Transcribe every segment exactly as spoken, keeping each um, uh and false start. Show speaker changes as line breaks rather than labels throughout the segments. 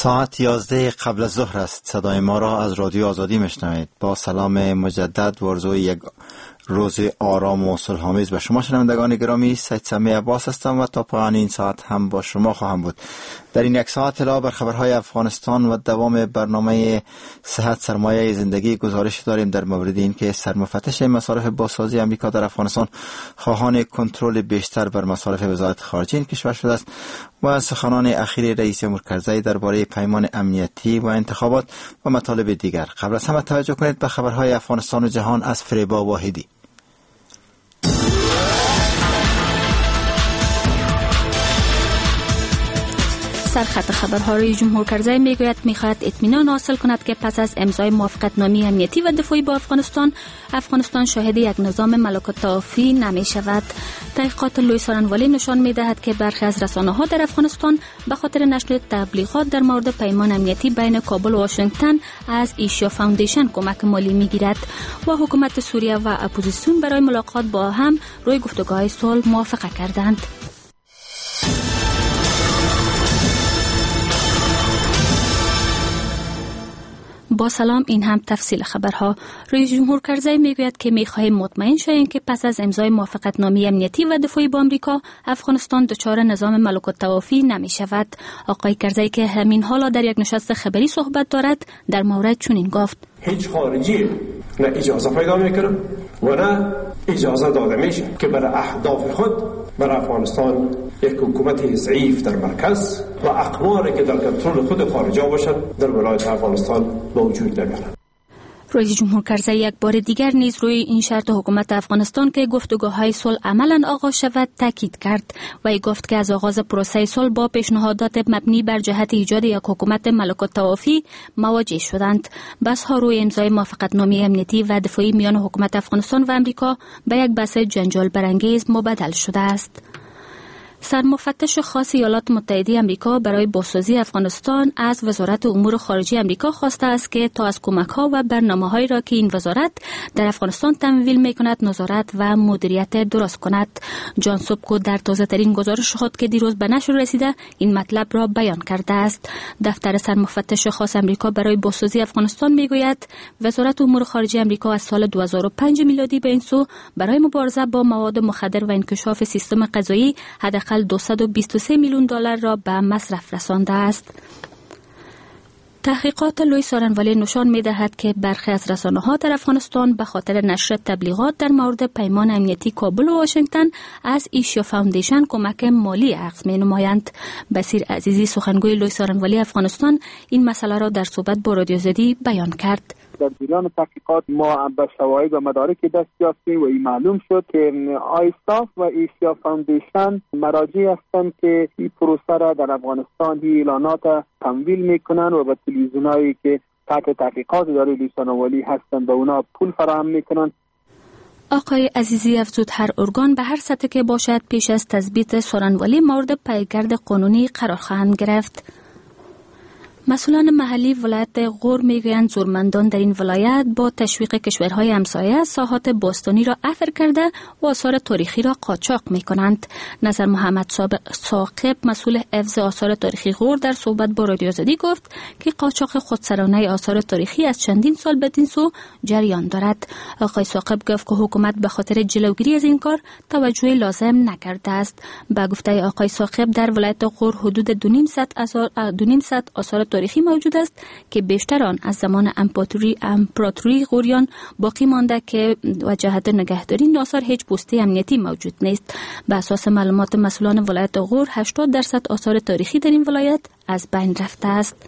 ساعت یازده قبل از ظهر است. صدای ما را از رادیو آزادی میشنوید. با سلام مجدد و آرزوی یک روز آرام و صلح‌آمیز به شما شنوندگان گرامی. سید سمیع عباس هستم و تا پایان این ساعت هم با شما خواهم بود. در این یک ساعت اطلاع بر خبرهای افغانستان و دوام برنامه صحت سرمایه زندگی گزارش داریم در مورد اینکه سرمفتش مصارف بازسازی امریکا در افغانستان خواهان کنترل بیشتر بر مصارف وزارت خارجه این کشور شده است و سخنان اخیر رئیس جمهور کرزی درباره پیمان امنیتی و انتخابات و مطالب دیگر. قبل از همه توجه کنید به خبرهای افغانستان و جهان از فریبا واحدی.
سرخط خبرها رئیس جمهور کرزی میگوید میخواهد اطمینان حاصل کند که پس از امضای موافقتنامه امنیتی و دفاعی با افغانستان افغانستان شاهد یک نظام ملک الطوافی نمی شود. تحقیقات لوی سارنوالی نشان میدهد که برخی از رسانه‌ها در افغانستان به خاطر نشر تبلیغات در مورد پیمان امنیتی بین کابل و واشنگتن از ایشیا فاوندیشن کمک مالی میگیرد و حکومت سوریه و اپوزیسیون برای ملاقات با هم روی گفتگوهای صلح موافقه کردند. با سلام، این هم تفصیل خبرها. رئیس جمهور کرزی میگوید که میخواهیم مطمئن شویم که پس از امضای موافقتنامه امنیتی و دفاعی با آمریکا افغانستان دچار نظام ملک الطوافی نمی شود. آقای کرزی که همین حالا در یک نشست خبری صحبت دارد در مورد چنین گفت:
هیچ خارجی نه اجازه پیدا میکنه و نه اجازه داده میشه که برای اهداف خود برای افغانستان یک حکومت ضعیف در مرکز و اقماری که در کنترل خود خارجا باشد در ولایت افغانستان به وجود نمیارند.
رئیس جمهور کرزی یک بار دیگر نیز روی این شرط حکومت افغانستان که گفتگوهای صلح عملاً آغاز شود تاکید کرد و ای گفت که از آغاز پروسه صلح با پیشنهادات مبنی بر جهت ایجاد یک حکومت ملک الطوافی مواجه شدند. بحث ها روی امضای موافقتنامه امنیتی و دفاعی میان حکومت افغانستان و امریکا به یک بحث جنجال برانگیز مبدل شده است. سرمفتش خاص ایالات متحده آمریکا برای بازسازی افغانستان از وزارت امور خارجه آمریکا خواسته است که تا از کمک‌ها و برنامه‌هایی را که این وزارت در افغانستان تمویل می‌کند نظارت و مدیریت درست کند. جان سوبکو در تازه‌ترین گزارش خود که دیروز به نشر رسیده این مطلب را بیان کرده است. دفتر سرمفتش خاص آمریکا برای بازسازی افغانستان می‌گوید وزارت امور خارجه آمریکا از سال دو هزار و پنج میلادی به این سو برای مبارزه با مواد مخدر و انکشاف سیستم غذایی حداقل دویست و بیست و سه میلیون دلار را به مصرف رسانده است. تحقیقات لوی سارنوالی نشان می‌دهد که برخی از رسانه‌ها در افغانستان به خاطر نشر تبلیغات در مورد پیمان امنیتی کابل و واشنگتن از ایشیا فاوندیشن کمک مالی اخذ می‌نمایند. بصیر عزیزی سخنگوی لوی سارنوالی افغانستان این مسئله را در صحبت با رادیو آزادی بیان کرد.
در جریان تحقیقات ما به شواهد و مدارک دست یافتیم و این معلوم شد که آیستاف و ایشیا فاوندیشن مراجعی هستند که این پروسه را در افغانستان این اعلانات تمویل میکنن و به تلویزیونایی که تحت تحقیقات اداره لوی سارنوالی هستند به اونا پول فراهم میکنن.
آقای عزیزی افزود هر ارگان به هر سطح که باشد پیش از تثبیت سارنوالی مورد پیگرد قانونی قرار خواهند گرفت. مسئولان محلی ولایت غور میگویند زورمندان در این ولایت با تشویق کشورهای همسایه ساحات باستانی را عفر کرده و آثار تاریخی را قاچاق میکنند. نظر محمد ثاقب مسئول حفظ آثار تاریخی غور در صحبت با رادیو آزادی گفت که قاچاق خودسرانه آثار تاریخی از چندین سال بدین سو جریان دارد. آقای ثاقب گفت که حکومت به خاطر جلوگیری از این کار توجه لازم نکرده است. به گفته آقای ثاقب در ولایت غور حدود دو نیم صد آثار تاریخی موجود است که بیشتر آن از زمان امپراتوری امپراتوری غوریان باقی مانده که و جهت نگهداری آثار هیچ پوسته امنیتی موجود نیست. به اساس معلومات مسئولان ولایت غور هشتاد درصد آثار تاریخی در این ولایت از بین رفته است.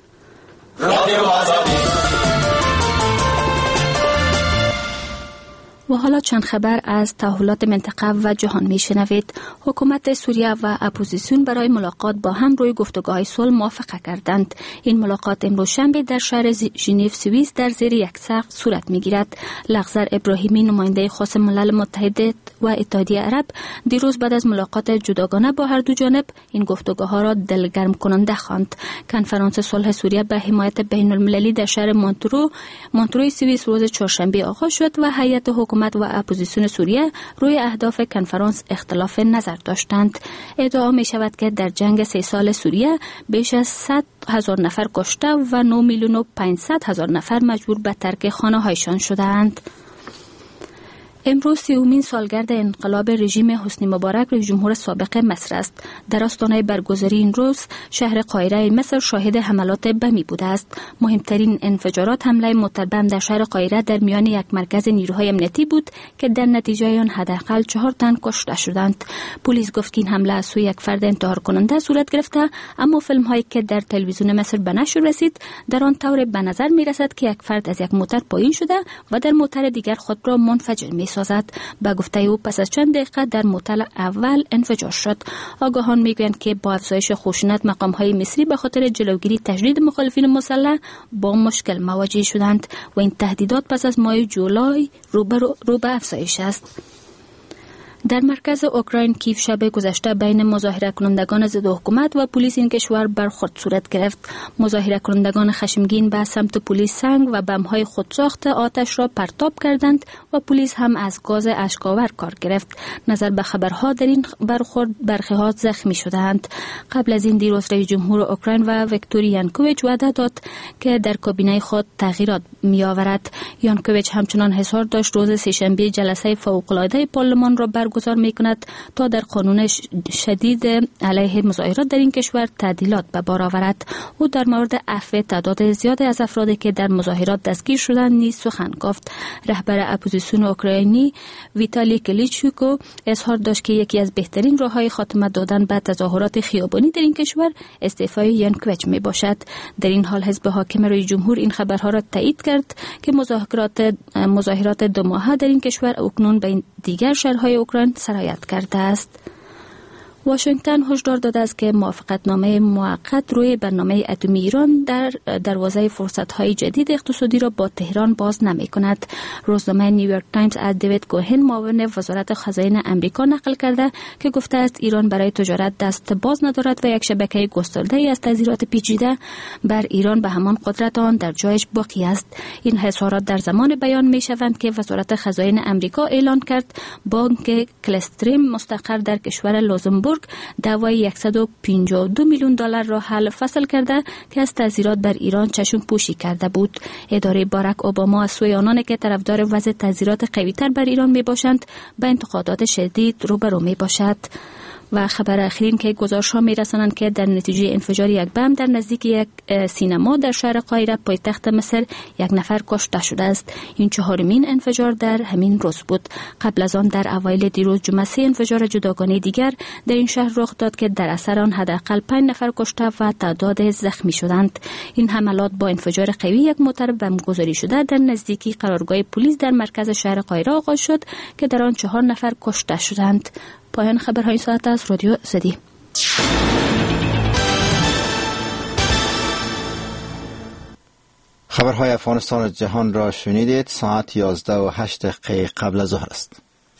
و حالا چند خبر از تحولات منطقه و جهان میشنوید. حکومت سوریه و اپوزیسیون برای ملاقات با هم روی گفتگوهای صلح موافقه کردند. این ملاقات امروز شنبه در شهر ژنو سوئیس در زیر یک سقف صورت میگیرد. لغزر ابراهیمی نماینده خاص ملل متحد و اتحادیه عرب دیروز بعد از ملاقات جداگانه با هر دو جانب این گفتگوها را دلگرم کننده خواند. کنفرانس صلح سوریه به حمایت بین المللی در شهر مونترو مونتروی سوئیس روز چهارشنبه آغاز شد و هیئت حکومت و اپوزیسیون سوریه روی اهداف کنفرانس اختلاف نظر داشتند. ادعا می شود که در جنگ سه سال سوریه بیش از صد هزار نفر کشته و نه میلیون و پانصد هزار نفر مجبور به ترک خانه هایشان شدند. امروز سیومین سالگرد انقلاب رژیم حسنی مبارک رئیس جمهور سابق مصر است. در آستانه برگزاری این روز شهر قاهره مصر شاهد حملات بمی بوده است. مهمترین انفجارات حمله موتر بم در شهر قاهره در میان یک مرکز نیروهای امنیتی بود که در نتیجه آن حداقل چهار تن کشته شدند. پلیس گفت که این حمله از سوی یک فرد انتحار کننده صورت گرفته، اما فیلم هایی که در تلویزیون مصر به نشر رسید در آن طور به نظر می رسد که یک فرد از یک موتر پایین شده و در موتر دیگر خود را منفجر می سازد. با گفته او پس از چند دقیقه در موتر اول انفجار شد. آگاهان میگویند که با افزایش خشونت مقام‌های مصری به خاطر جلوگیری تجدید مخالفین مسلح با مشکل مواجه شدند و این تهدیدات پس از ماه جولای رو به افزایش است. در مرکز اوکراین کیف شب گذشته بین مظاهره کنندگان ضد حکومت و پلیس این کشور برخورد صورت گرفت. مظاهره کنندگان خشمگین به سمت پلیس سنگ و بم‌های خودساخت آتش را پرتاب کردند و پلیس هم از گاز اشک‌آور کار گرفت. نظر به خبرها در این برخورد برخی‌ها زخمی شدند. قبل از این دیروز رئیس جمهور اوکراین و ویکتور یانوکوویچ وعده داد که در کابینه خود تغییرات می‌آورد. یانوکوویچ همچنان اصرار داشت روز سه‌شنبه جلسه فوق‌العاده پارلمان را گزار می کند تا در قانون شدید علیه مظاهرات در این کشور تعدیلات به بار آورد. او در مورد عفو تعداد زیادی از افرادی که در مظاهرات دستگیر شدند نیز سخن گفت. رهبر اپوزیسیون اوکراینی ویتالی کلیچوکو اظهار داشت که یکی از بهترین راه‌های خاتمه دادن به تظاهرات خیابانی در این کشور استعفای یانوکوویچ می باشد. در این حال حزب حاکم رئیس جمهور این خبرها را تایید کرد که مذاکرات مظاهرات دو ماهه در این کشور اکنون به دیگر شهرهای اوکراین سرایت کرده است. واشنگتن هشدار داده است که موافقتنامه موقت روی برنامه اتمی ایران در دروازه فرصت‌های جدید اقتصادی را با تهران باز نمی‌کند. روزنامه نیویورک تایمز از دیوید کوهن معاون وزارت خزاین آمریکا نقل کرده که گفته است ایران برای تجارت دست باز ندارد و یک شبکه گسترده‌ای از تضییعات پیچیده بر ایران به همان قدرت آن در جایش باقی است. این اظهارات در زمان بیان می‌شوند که وزارت خزاین آمریکا اعلان کرد بانک کلستریم مستقر در کشور لوزمبورگ دعوای صد و پنجاه و دو میلیون دلار را حل فصل کرده که از تضییعات بر ایران چشم پوشی کرده بود. اداره باراک اوباما از سوی آنان که طرفدار وضع تضییعات قوی‌تر بر ایران می باشند به انتقادات شدید روبرو می باشد. و خبر اخیرین که گزارش‌ها می‌رسانند که در نتیجه انفجار یک بم در نزدیک یک سینما در شهر قاهره پایتخت مصر یک نفر کشته شده است. این چهارمین انفجار در همین روز بود. قبل از آن در اوایل دیروز جمعه سه انفجار جداگانه دیگر در این شهر رخ داد که در اثر آن حداقل پنج نفر کشته و تعداد زخمی شدند. این حملات با انفجار قوی یک موتر بمبگذاری شده در نزدیکی قرارگاه پلیس در مرکز شهر قاهره آغاز شد که در آن چهار نفر کشته شدند. پایان خبرهای ساعت از رادیو زدی.
خبرهای افغانستان و جهان را شنیدید. ساعت یازده و هشت دقیقه قبل از ظهر است.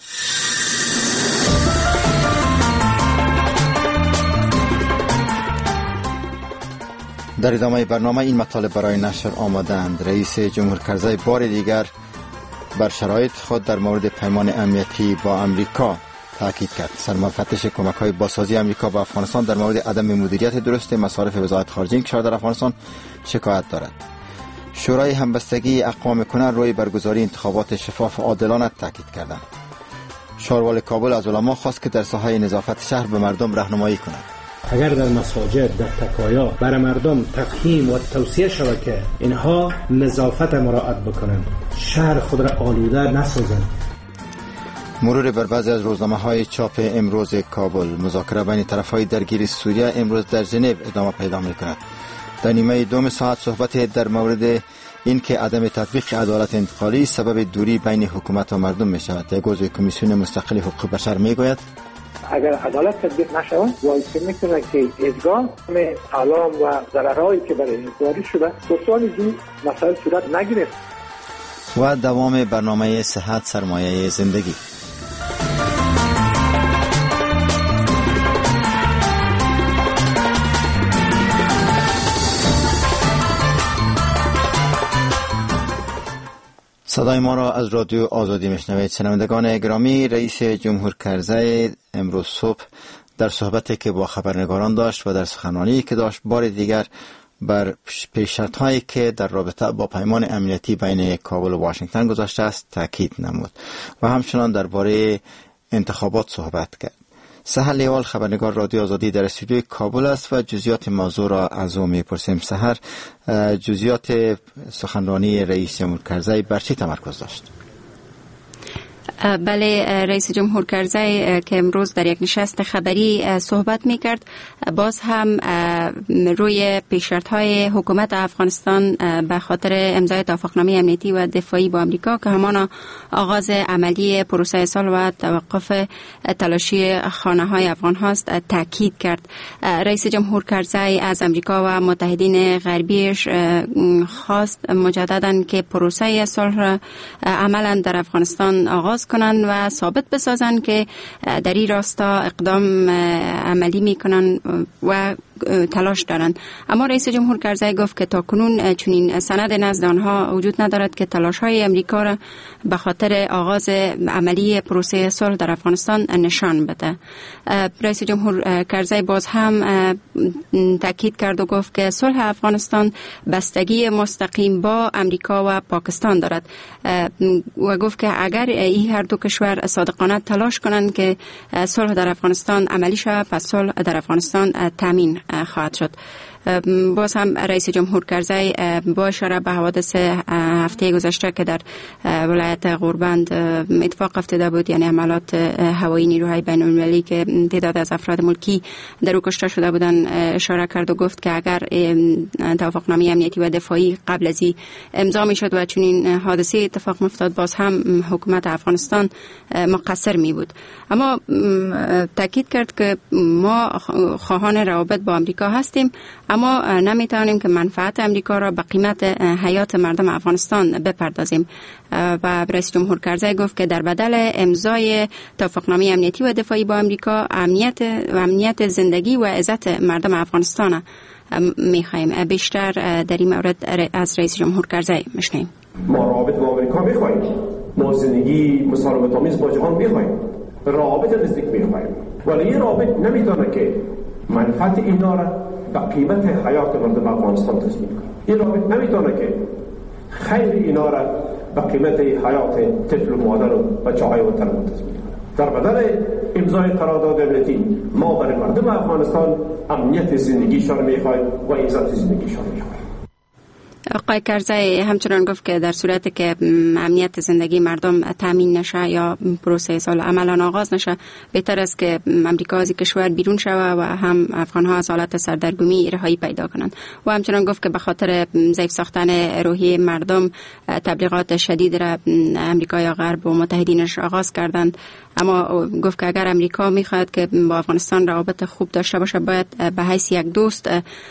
در ادامه برنامه این مطالب برای نشر آمدند. رئیس جمهور کرزی بار دیگر بر شرایط خود در مورد پیمان امنیتی با امریکا تاکید کرد. سرمفتش کمک‌های بازسازی امریکا به افغانستان در مورد عدم مدیریت درست مصارف وزارت خارجه کشور در افغانستان شکایت دارد. شورای همبستگی اقوام کنن روی برگزاری انتخابات شفاف و عادلانه تاکید کردند. شاروال کابل از علما خواست که در ساحه نظافت شهر به مردم راهنمایی کنند.
اگر در مساجد، در تکایا برای مردم تفهیم و توصیه شود که اینها نظافت مراعات بکنند، شهر خود را آلوده نسازند.
مرور بر بعضی از روزنامه‌های چاپ امروز کابل. مذاکره بین طرف‌های درگیر سوریه امروز در ژنو ادامه پیدا می‌کند. در نیمه دوم ساعت صحبت در مورد اینکه عدم تطبیق عدالت انتقالی سبب دوری بین حکومت و مردم می‌شود. یک عضو کمیسیون مستقل حقوق بشر می‌گوید
اگر عدالت تطبیق نشود وایس می‌کنه که ادغام علام و ضررهایی که برای انتقالی شده بسیار زود مسائل صورت نگیرد.
و دوام برنامه صحت سرمایه زندگی. صدای ما را از رادیو آزادی میشنوید. شنوندگان گرامی، رئیس جمهور کرزی امروز صبح در صحبتی که با خبرنگاران داشت و در سخنرانی که داشت بار دیگر بر پیشرفت‌هایی که در رابطه با پیمان امنیتی بین کابل و واشنگتن گذاشته است تاکید نمود و همچنان درباره انتخابات صحبت کرد. سحر لیوال خبرنگار رادیو آزادی در استودیوی کابل است و جزئیات موضوع را از او می‌پرسیم. سحر، جزئیات سخنرانی رئیس جمهور کرزی بر چه تمرکز داشت؟
بله، رئیس جمهور کرزی که امروز در یک نشست خبری صحبت میکرد باز هم روی پیشرفت‌های حکومت افغانستان به خاطر امضای توافقنامه امنیتی و دفاعی با آمریکا که همان آغاز عملی پروسه صلح و توقف تلاشی خانه‌های افغان هاست تاکید کرد. رئیس جمهور کرزی از آمریکا و متحدین غربیش خواست مجدداً که پروسه صلح عملاً در افغانستان آغاز کنند و ثابت بسازند که در این راستا اقدام عملی میکنند و تلاش دارند. اما رئیس جمهور کرزی گفت که تاکنون چنین سند نزد آنها وجود ندارد که تلاش های امریکا را به خاطر آغاز عملی پروسه صلح در افغانستان نشان بده. رئیس جمهور کرزی باز هم تاکید کرد و گفت که صلح افغانستان بستگی مستقیم با امریکا و پاکستان دارد و گفت که اگر این هر دو کشور صادقانه تلاش کنند که صلح در افغانستان عملی شود، پس صلح در افغانستان تامین خواهد شد. باز هم رئیس جمهور کرزی با اشاره به حوادث هفته گذشته که در ولایت غوربند اتفاق افتاده بود، یعنی حملات هوایی نیروهای بین المللی که تعداد از افراد ملکی در او کشته شده بودند، اشاره کرد و گفت که اگر توافقنامه امنیتی و دفاعی قبل از این امضا می شد و چنین حادثه اتفاق می‌افتاد، باز هم حکومت افغانستان مقصر می بود. اما تاکید کرد که ما خواهان روابط با آمریکا هستیم، اما نمیتوانیم که منفعت امریکا را به قیمت حیات مردم افغانستان بپردازیم. و رئیس جمهور کرزی گفت که در بدل امضای توافقنامه امنیتی و دفاعی با امریکا امنیت و امنیت زندگی و عزت مردم افغانستان میخواهیم. بیشتر در این مورد از رئیس جمهور کرزی میشنویم.
ما روابط با آمریکا میخواهیم، ما زندگی مسالمت آمیز با جهان میخواهیم، روابط نزدیک میخواهیم، ولی این روابط نمیتونه که منفعت اینا را به قیمت حیات مردم افغانستان تضمین کنه. این روابط نمیتونه که خیر اینا را به قیمت حیات طفل و مادر و بچه‌های وطن تضمین کنه. در بدل امضای قرارداد امنیتی ما برای مردم افغانستان امنیت زندگیشان میخواهیم و عزت زندگیشان میخواهیم.
آقای کرزی همچنان گفت که در صورتی که امنیت زندگی مردم تامین نشه یا پروسه صلح عملاً آغاز نشه، بهتر است که امریکا از کشور بیرون شود و هم افغان‌ها از حالت سردرگمی رهایی پیدا کنند. و همچنان گفت که به خاطر ضعیف ساختن روحیه مردم تبلیغات شدید را امریکا یا غرب و متحدینش آغاز کردند. اما گفت که اگر امریکا میخواد که با افغانستان روابط خوب داشته باشه، باید به حیث یک دوست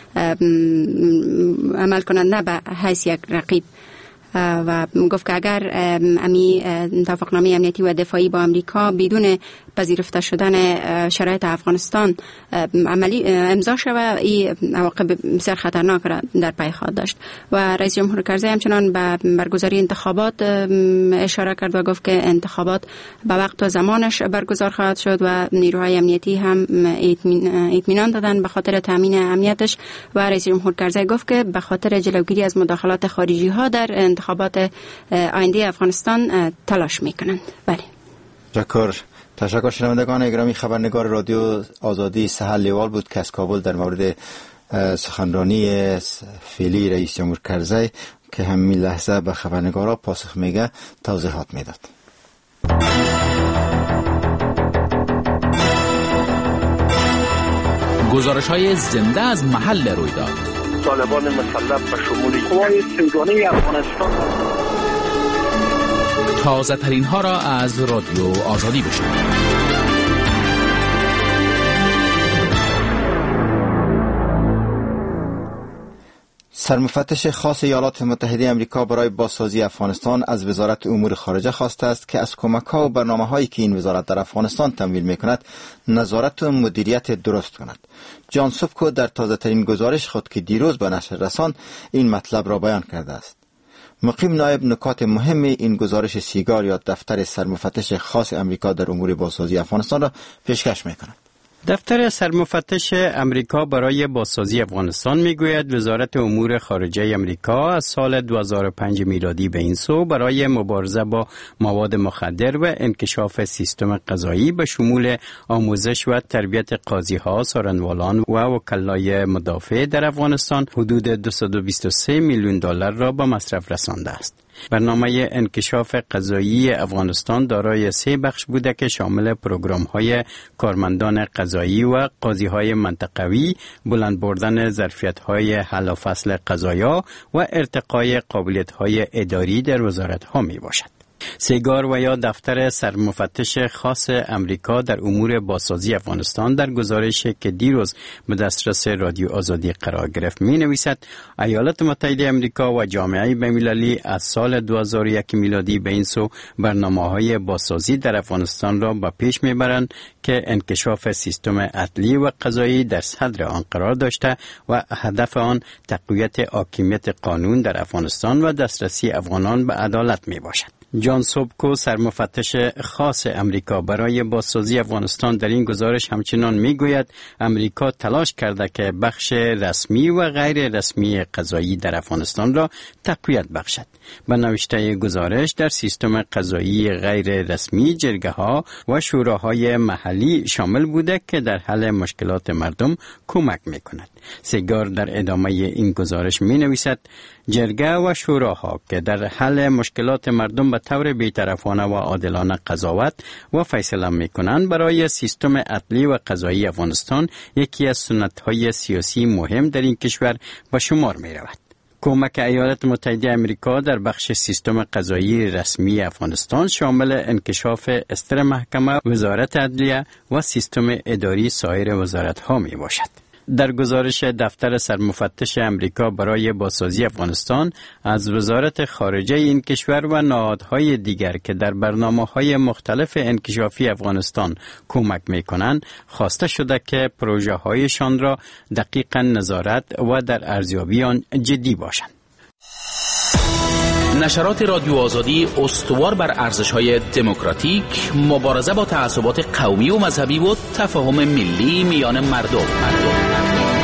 عمل کنند، نه به حیث یک رقیب. و گفت که اگر امی توافقنامه امنیتی و دفاعی با امریکا بدون پذیرفته شدن شرایط افغانستان عملی امضا شود، این عواقب بسیار خطرناک را در پی خواهد داشت. و رئیس جمهور کرزی همچنان به برگزاری انتخابات اشاره کرد و گفت که انتخابات به وقت و زمانش برگزار خواهد شد و نیروهای امنیتی هم اطمینان دادن به خاطر تامین امنیتش. و رئیس جمهور کرزی گفت که به خاطر جلوگیری از مداخلات خارجی ها در انتخابات آینده افغانستان تلاش میکنند. بله.
تشکر. تشکر شنوندگان گرامی. خبرنگار رادیو آزادی سحر لیوال بود که از کابل در مورد سخنرانی فعلی رئیس جمهور کرزی که همین لحظه به خبرنگارا پاسخ میگه توضیحات میداد.
گزارش های زنده از محل رویداد.
طالبان مسلح به شمول قوای سیگانه افغانستان.
تازه ترین ها را از رادیو آزادی بشنوید.
سرمفتش خاص ایالات متحده آمریکا برای بازسازی افغانستان از وزارت امور خارجه خواسته است که از کمک‌ها و برنامه‌هایی که این وزارت در افغانستان تمویل می‌کند نظارت و مدیریت درست کند. جان سوفکو در تازه‌ترین گزارش خود که دیروز به نشر رساند این مطلب را بیان کرده است. مقیم نایب نکات مهم این گزارش سیگار یا دفتر سرمفتش خاص امریکا در امور بازسازی افغانستان را پیشکش می‌کند.
دفتر سرمفتش امریکا برای بازسازی افغانستان میگوید وزارت امور خارجه امریکا از سال دو هزار و پنج میلادی به این سو برای مبارزه با مواد مخدر و انکشاف سیستم قضایی به شمول آموزش و تربیت قاضی‌ها، سارنوالان و وکلای مدافع در افغانستان حدود دویست و بیست و سه میلیون دلار را به مصرف رسانده است. برنامه انکشاف قضایی افغانستان دارای سه بخش بوده که شامل پروگرام‌های کارمندان قضایی و قاضی‌های منطقوی، بلند بردن ظرفیت‌های حل و فصل قضایا و ارتقای قابلیت‌های اداری در وزارت‌ها میباشد. سیگار و یا دفتر سرمفتش خاص امریکا در امور بازسازی افغانستان در گزارشی که دیروز به دسترس رادیو آزادی قرار گرفت می نویسد ایالات متحده امریکا و جامعه بین‌المللی از سال دو هزار و یک میلادی به این سو برنامه‌های بازسازی در افغانستان را به پیش میبرند که انکشاف سیستم عدلی و قضایی در صدر آن قرار داشته و هدف آن تقویت حاکمیت قانون در افغانستان و دسترسی افغانان به عدالت می باشد. جان سوبکو سرمفتش خاص امریکا برای بازسازی افغانستان در این گزارش همچنان میگوید امریکا تلاش کرده که بخش رسمی و غیر رسمی قضایی در افغانستان را تقویت بخشد. به نوشته گزارش در سیستم قضایی غیر رسمی جرگه ها و شوراهای محلی شامل بوده که در حل مشکلات مردم کمک میکند. سیگار در ادامه این گزارش می نویسد جرگه و شوراها که در حل مشکلات مردم به طور بی‌طرفانه و عادلانه قضاوت و فیصله میکنند برای سیستم عدلی و قضایی افغانستان یکی از سنت‌های سیاسی مهم در این کشور به شمار می رود. کمک ایالات متحده امریکا در بخش سیستم قضایی رسمی افغانستان شامل انکشاف استر محکمه، وزارت عدلیه و سیستم اداری سایر وزارت‌ها می باشد. در گزارش دفتر سرمفتش امریکا برای بازسازی افغانستان از وزارت خارجه این کشور و نهادهای دیگر که در برنامه‌های مختلف انکشافی افغانستان کمک می‌کنند خواسته شده که پروژه‌هایشان را دقیقاً نظارت و در ارزیابی آن جدی باشند.
نشرات رادیو آزادی استوار بر ارزش‌های دموکراتیک، مبارزه با تعصبات قومی و مذهبی و تفاهم ملی میان مردم. مردم.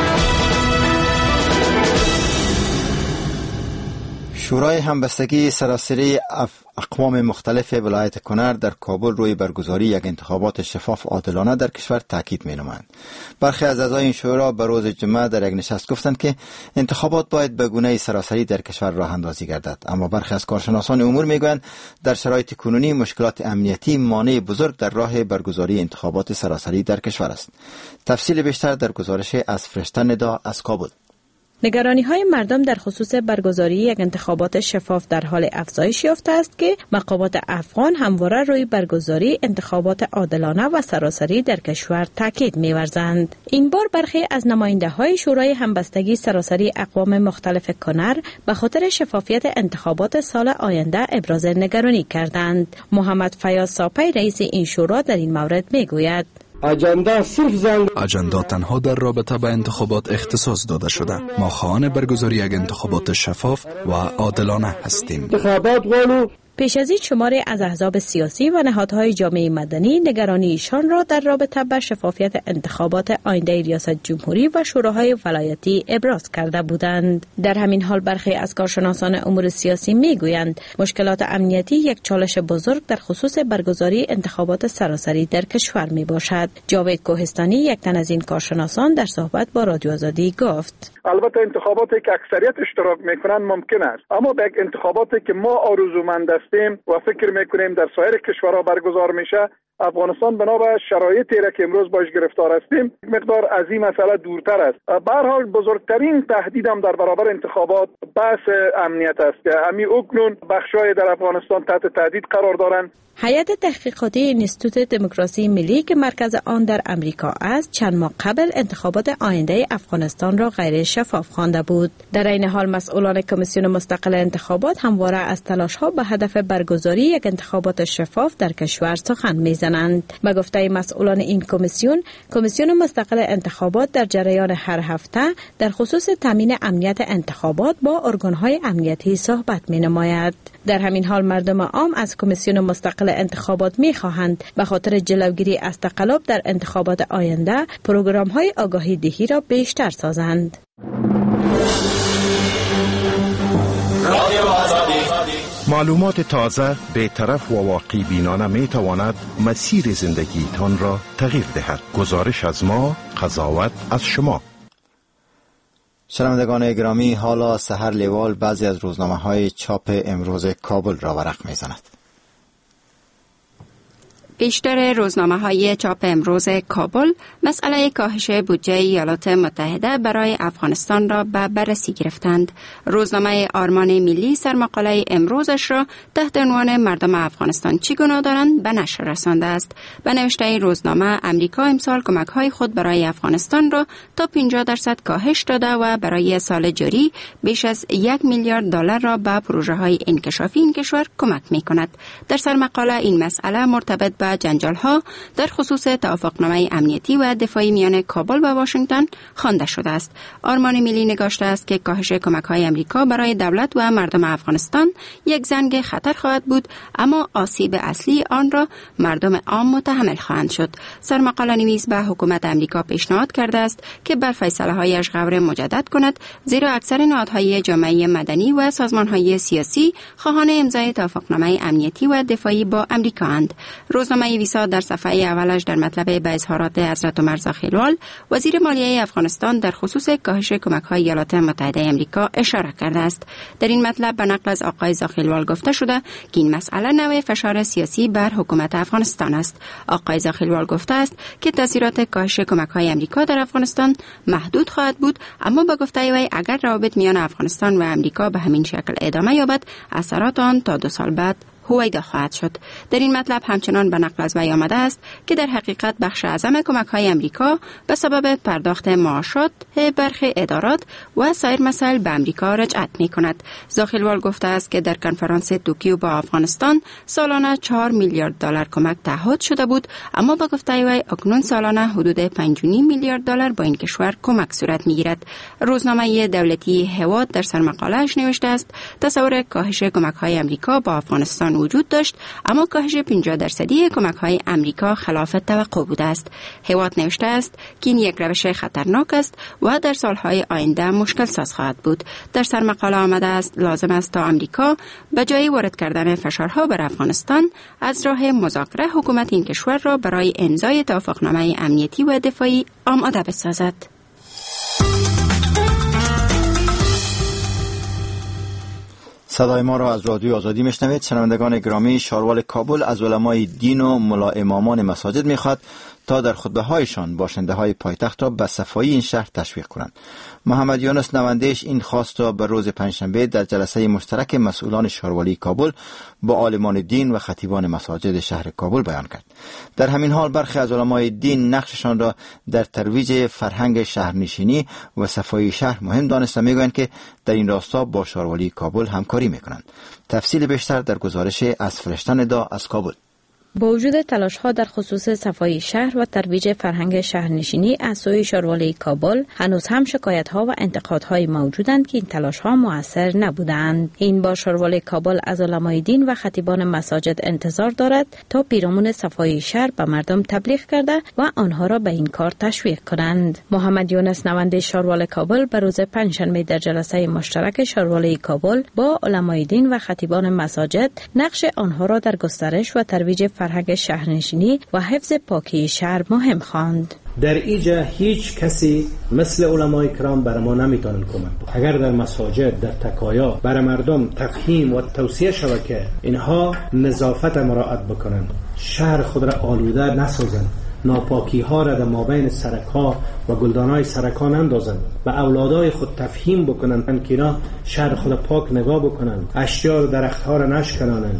شورای همبستگی سراسری اقوام مختلف ولایت کنر در کابل روی برگزاری یک انتخابات شفاف عادلانه در کشور تاکید می‌نمایند. برخی از اعضای این شورا به روز جمعه در یک نشست گفتند که انتخابات باید به گونه سراسری در کشور راه اندازی گردد، اما برخی از کارشناسان امور میگویند در شرایط کنونی مشکلات امنیتی مانع بزرگ در راه برگزاری انتخابات سراسری در کشور است. تفصیل بیشتر در گزارش از فرشته ندا از کابل.
نگرانی های مردم در خصوص برگزاری یک انتخابات شفاف در حال افزایش یافته است که مقامات افغان همواره روی برگزاری انتخابات عادلانه و سراسری در کشور تاکید می‌ورزند. این بار برخی از نماینده های شورای همبستگی سراسری اقوام مختلف کنر به خاطر شفافیت انتخابات سال آینده ابراز نگرانی کردند. محمد فیاض ساپی رئیس این شورا در این مورد میگوید
اجندا صرف زنگ اجندا تنها در رابطه با انتخابات اختصاص داده شده. ما خواهان برگزاری یک انتخابات شفاف و عادلانه هستیم. انتخابات ولو
پیش از این شماری از احزاب سیاسی و نهادهای جامعه مدنی نگرانی ایشان را در رابطه با شفافیت انتخابات آینده ریاست جمهوری و شوراهای ولایتی ابراز کرده بودند. در همین حال برخی از کارشناسان امور سیاسی میگویند مشکلات امنیتی یک چالش بزرگ در خصوص برگزاری انتخابات سراسری در کشور می باشد. جاوید کوهستانی یک تن از این کارشناسان در صحبت با رادیو آزادی گفت:
البته انتخاباتی که اکثریت اشتراک میکنن ممکن است، اما به انتخاباتی که ما آرزومند هستیم و فکر میکنیم در سایر کشورها برگزار میشه، افغانستان بنا به شرایطی را که امروز باش گرفتار هستیم مقدار از این مسئله دورتر است. به هر حال بزرگترین تهدید هم در برابر انتخابات بحث امنیت است که همین اکنون بخشای در افغانستان تحت تهدید قرار دارند.
هیئت تحقیقاتی اینستیتوت دموکراسی ملی که مرکز آن در امریکا است چند ماه قبل انتخابات آینده افغانستان را غیر شفاف خوانده بود. در این حال مسئولان کمیسیون مستقل انتخابات همواره از تلاش‌ها به هدف برگزاری یک انتخابات شفاف در کشور سخن می‌زنند. کنند. به گفته مسئولان این کمیسیون، کمیسیون مستقل انتخابات در جریان هر هفته در خصوص تامین امنیت انتخابات با ارگان‌های امنیتی صحبت می‌نماید. در همین حال مردم عام از کمیسیون مستقل انتخابات می‌خواهند به خاطر جلوگیری از تقلب در انتخابات آینده پروگرام‌های آگاهی دهی را بیشتر سازند.
معلومات تازه، بی‌طرف و واقعی بینانه می تواند مسیر زندگی تان را تغییر دهد. گزارش از ما، قضاوت از شما.
شنوندگان گرامی، حالا سحر لیوال بعضی از روزنامه های چاپ امروز کابل را ورق می زند.
بیشتر روزنامه های چاپ امروز کابل مسئله کاهش بودجه ایالات متحده برای افغانستان را به بررسی گرفتند. روزنامه آرمان ملی سرمقاله امروزش را تحت عنوان مردم افغانستان چی گناه دارند به نشر رسانده است. به نوشته این روزنامه، امریکا امسال کمک های خود برای افغانستان را تا پنجاه درصد کاهش داده و برای سال جاری بیش از یک میلیارد دلار را به پروژه های انکشافی این کشور کمک می کند. در سرمقاله این مسئله مرتبط به جنجال ها در خصوص توافقنامه امنیتی و دفاعی میان کابل و واشنگتن خوانده شده است. آرمان ملی نگاشته است که کاهش کمک های امریکا برای دولت و مردم افغانستان یک زنگ خطر خواهد بود، اما آسیب اصلی آن را مردم عام متحمل خواهند شد. سرمقاله نویس به حکومت امریکا پیشنهاد کرده است که بر فیصله هایش غور مجدد کند، زیرا اکثر نهادهای جامعه مدنی و سازمان های سیاسی خواهان امضای توافقنامه امنیتی و دفاعی با امریکا اند. روزنامه ویسا در صفحه اولش در مطلب به اظهارات حضرت عمر زاخیلوال وزیر مالیه افغانستان در خصوص کاهش کمک‌های ایالات متحده آمریکا اشاره کرده است. در این مطلب به نقل از آقای زاخیلوال گفته شده که این مسئله نوع فشار سیاسی بر حکومت افغانستان است. آقای زاخیلوال گفته است که تاثیرات کاهش کمک‌های آمریکا در افغانستان محدود خواهد بود، اما با گفته وی اگر روابط میان افغانستان و آمریکا به همین شکل ادامه یابد، اثرات آن تا دو سال بعد هویدا خواهد شد. در این مطلب همچنان به نقل از وی آمده است که در حقیقت بخش اعظم کمک‌های آمریکا به سبب پرداخت معاشات برخی ادارات و سایر مسائل به آمریکا رجعت می‌کند. زاخیلوال گفته است که در کنفرانس توکیو با افغانستان سالانه چهار میلیارد دلار کمک تعهد شده بود، اما با گفته وی اکنون سالانه حدود پنج و نیم میلیارد دلار با این کشور کمک صورت می‌گیرد. روزنامه دولتی هواد در سرمقاله‌اش نوشته است تصور کاهش کمک‌های آمریکا با افغانستان وجود داشت، اما کاهش پنجاه درصدی کمک‌های آمریکا خلاف توقع بوده است. هواد نوشته است که این یک روش خطرناک است و در سالهای آینده مشکل ساز خواهد بود. در سرمقاله آمده است لازم است تا آمریکا به جای وارد کردن فشارها بر افغانستان از راه مذاکره حکومت این کشور را برای امضای توافقنامه امنیتی و دفاعی آماده بسازد.
صدای ما را از رادیو آزادی میشنوید. شنوندگان گرامی، شاروال کابل از علمای دین و ملا امامان مساجد میخواد تا در خطبه هایشان باشنده های پایتخت را به صفایی این شهر تشویق کنند. محمد یونس نوندهش این خواست را به روز پنجشنبه در جلسه مشترک مسئولان شاروالی کابل با عالمان دین و خطیبان مساجد شهر کابل بیان کرد. در همین حال برخی از علمای دین نقششان را در ترویج فرهنگ شهرنشینی و صفایی شهر مهم دانسته میگویند که در این راستا با شاروالی کابل همکاری میکنند. تفصیل بیشتر در گزارش از فرشته ندا از کابل.
با وجود تلاش‌ها در خصوص صفایی شهر و ترویج فرهنگ شهرنشینی از سوی شاروالی کابل، هنوز هم شکایت‌ها و انتقادهای موجودند که این تلاش‌ها مؤثر نبودند. این با شاروالی کابل از علمای دین و خطیبان مساجد انتظار دارد تا پیرامون صفایی شهر به مردم تبلیغ کرده و آنها را به این کار تشویق کنند. محمد یونس نوانده شاروالی کابل به روز پنجشنبه در جلسه مشترک شاروالی کابل با علمای دین و خطیبان مساجد نقش آنها را در گسترش و ترویج فرهنگ شهرنشینی و حفظ پاکی شهر مهم خواند.
در اینجا هیچ کسی مثل علمای کرام بر ما نمیتونن کمک بکنن. اگر در مساجد، در تکایا بر مردم تفهیم و توصیه شود که اینها نظافت مراعات بکنن، شهر خود را آلوده نسازن، ناپاکی ها را در مابین سرک ها و گلدان های سرک ها نندازن، و اولادای خود تفهیم بکنن که اینا شهر خود پاک نگاه بکنن، اشجار درخت ها را نشکنانن.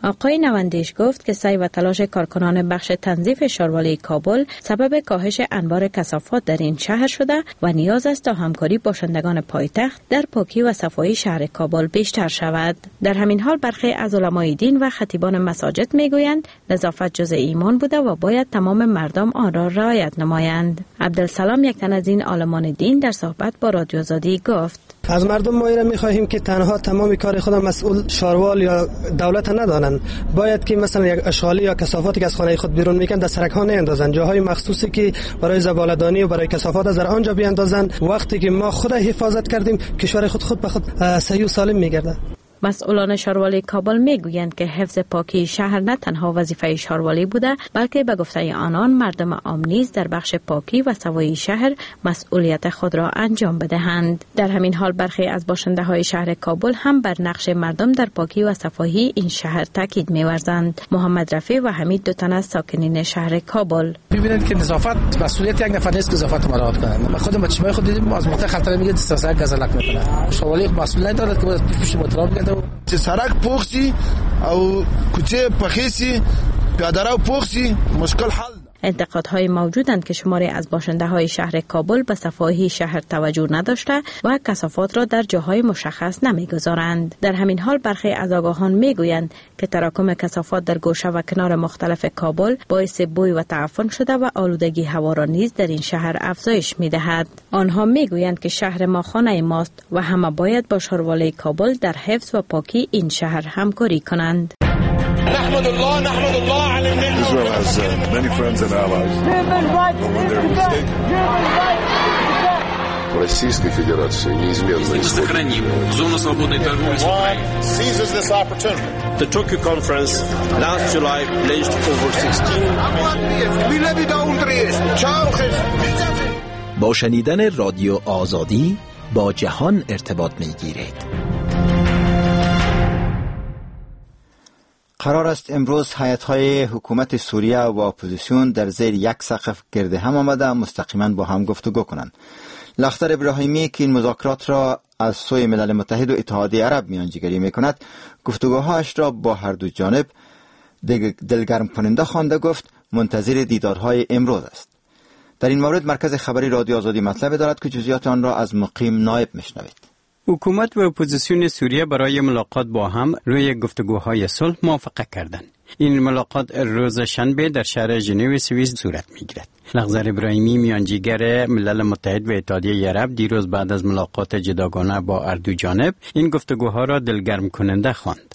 آقای نوندیش گفت که سعی و تلاش کارکنان بخش تنظیف شاروالی کابل سبب کاهش انبار کثافات در این شهر شده و نیاز است تا همکاری باشندگان پایتخت در پاکی و صفایی شهر کابل بیشتر شود. در همین حال برخی از علمای دین و خطیبان مساجد میگویند نظافت جزء ایمان بوده و باید تمام مردم آن را رعایت نمایند. عبدالسلام، یک تن از این عالمان دین، در صحبت با رادیو آزادی گفت:
از مردم ما ایره می‌خواهیم که تنها تمام کار خود مسئول شاروال یا دولت ندانند. باید که مثلا یک اشغالی یا کثافاتی که از خانه خود بیرون میکنن در سرک ها ناندازن. جاهای مخصوصی که برای زباله‌دانی و برای کثافات از آنجا بیاندازن. وقتی که ما خود حفاظت کردیم، کشور خود خود به خود صحیح و سالم میگرده.
مسئولان شاروالی کابل میگویند که حفظ پاکی شهر نه تنها وظیفه شاروالی بوده، بلکه به گفته آنان مردم عام نیز در بخش پاکی و صفایی شهر مسئولیت خود را انجام بدهند. در همین حال برخی از باشنده های شهر کابل هم بر نقش مردم در پاکی و صفایی این شهر تاکید می‌ورزند. محمد رفیع و حمید، دو تن از ساکنین شهر کابل:
می‌بینید که نظافت مسئولیت یک نفر نیست که نظافت مراعات کنه. ما خودم چشمای خود دیدیم، از موقع خطر میگه سرسر گزلک میکنه. شاروالی مسئول نداره که باید پیش مترام بگه
چې سړک پوخ سي او کوڅې پخې سي، پیاده رو پوخ سي، مشکل حل.
انتقادهای موجودند که شماری از باشنده های شهر کابل به صفایی شهر توجه نداشته و کثافات را در جاهای مشخص نمیگذارند. در همین حال برخی از آگاهان میگویند که تراکم کثافات در گوشه و کنار مختلف کابل باعث بوی و تعفن شده و آلودگی هوا را نیز در این شهر افزایش میدهد. آنها میگویند که شهر ما خانه ماست و همه باید با شاروالی کابل در حفظ و پاکی این شهر همکاری کنند.
نحمد الله نحمد الله على النعمة. Israel has uh, many friends and allies.
Российской Федерации неизменно
сохраним зону свободной торговли с Украиной.
Seizes this opportunity.
The Tokyo conference last July pledged over sixteen.
با شنیدن رادیو آزادی با جهان ارتباط میگیرید.
قرار است امروز هیئت‌های حکومت سوریه و اپوزیسیون در زیر یک سقف گرد هم آمده مستقیما با هم گفتگو کنند. لخدر ابراهیمی که این مذاکرات را از سوی ملل متحد و اتحادیه عرب میانجیگری میکند، گفتگوهایش را با هر دو جانب دلگرم کننده خوانده، گفت منتظر دیدارهای امروز است. در این مورد مرکز خبری رادیو آزادی مطلب دارد که جزئیات آن را از مقیم نایب میشنوید.
حکومت و اپوزیسیون سوریه برای ملاقات با هم روی گفتگوهای صلح موافقت کردند. این ملاقات روز شنبه در شهر ژنو سوئیس صورت میگیرد. لخدر ابراهیمی میانجیگر ملل متحد و اتحادیه عرب دیروز بعد از ملاقات جداگانه با هر دو جانب این گفتگوها را دلگرم کننده خواند.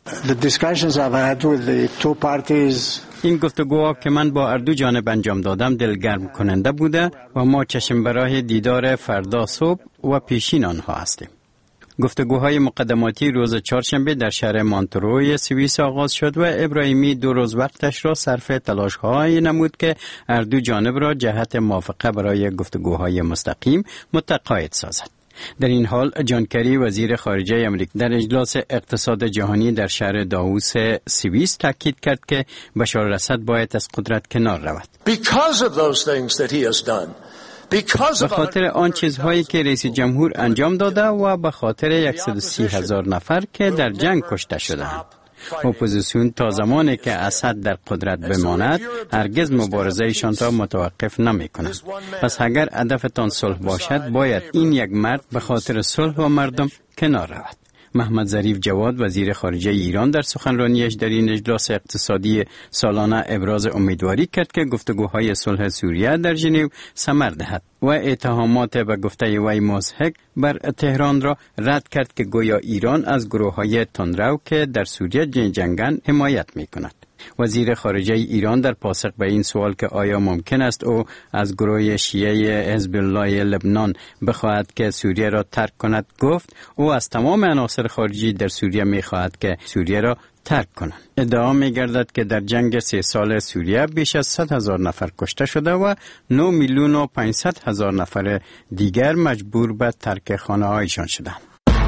این گفتگوها که من با هر دو جانب انجام دادم دلگرم کننده بوده و ما چشم برای دیدار فردا صبح و پیشین آنها هستیم. گفتگوهای مقدماتی روز چهارشنبه در شهر مانتروی سوئیس آغاز شد و ابراهیمی دو روز وقتش را صرف تلاش‌هایی نمود که هر دو جانب را جهت موافقه برای گفتگوهای مستقیم متقاعد سازد. در این حال جان کری وزیر خارجه آمریکا در اجلاس اقتصاد جهانی در شهر داووس سوئیس تاکید کرد که بشار الاسد باید از قدرت کنار رود.
Because of those things that he has done.
به خاطر آن چیزهایی که رئیس جمهور انجام داده و به خاطر صد و سی هزار نفر که در جنگ کشته شدند. اپوزیسیون تا زمانی که اسد در قدرت بماند هرگز مبارزه ایشان را متوقف نمی کند. پس اگر هدفتان صلح باشد باید این یک مرد به خاطر صلح و مردم کنار رود. محمد ظریف جواد وزیر خارجه ایران در سخنرانیش در این اجلاس اقتصادی سالانه ابراز امیدواری کرد که گفتگوهای صلح سوریه در ژنو ثمر دهد و اتهامات به گفته وی مضحک بر تهران را رد کرد که گویا ایران از گروه‌های تندرو که در سوریه جنگند حمایت می‌کند. وزیر خارجه ایران در پاسخ به این سوال که آیا ممکن است او از گروه شیعه حزب الله لبنان بخواهد که سوریه را ترک کند، گفت او از تمام عناصر خارجی در سوریه می‌خواهد که سوریه را ترک کنند. ادعا می‌گردد که در جنگ سه سال سوریه بیش از صد هزار نفر کشته شده و نه میلیون و پانصد هزار نفر دیگر مجبور به ترک خانه‌هایشان شدند.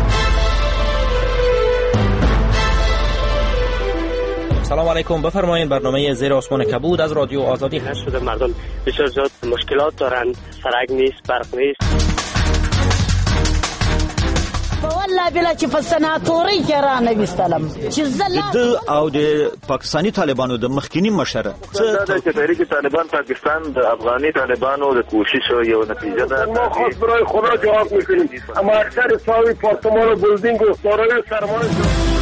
سلام علیکم، بفرمایید. برنامه زیر آسمان کبود از رادیو آزادی هست.
شده مردم بسیار زیاد مشکلات دارند، سرک نیست، برق نیست.
والله
بلا چې په سناتوري کې را نویستلم چې
د او د پاکستاني طالبانو د مخکینی مشر
څه چې تحریک طالبان پاکستان د افغاني طالبانو د کوشش یو نتیجه ده.
ما خاص برای خدا جواب میکنیم، اما اکثر ساوی پارتمان و بلدینگ و سارای سرمایه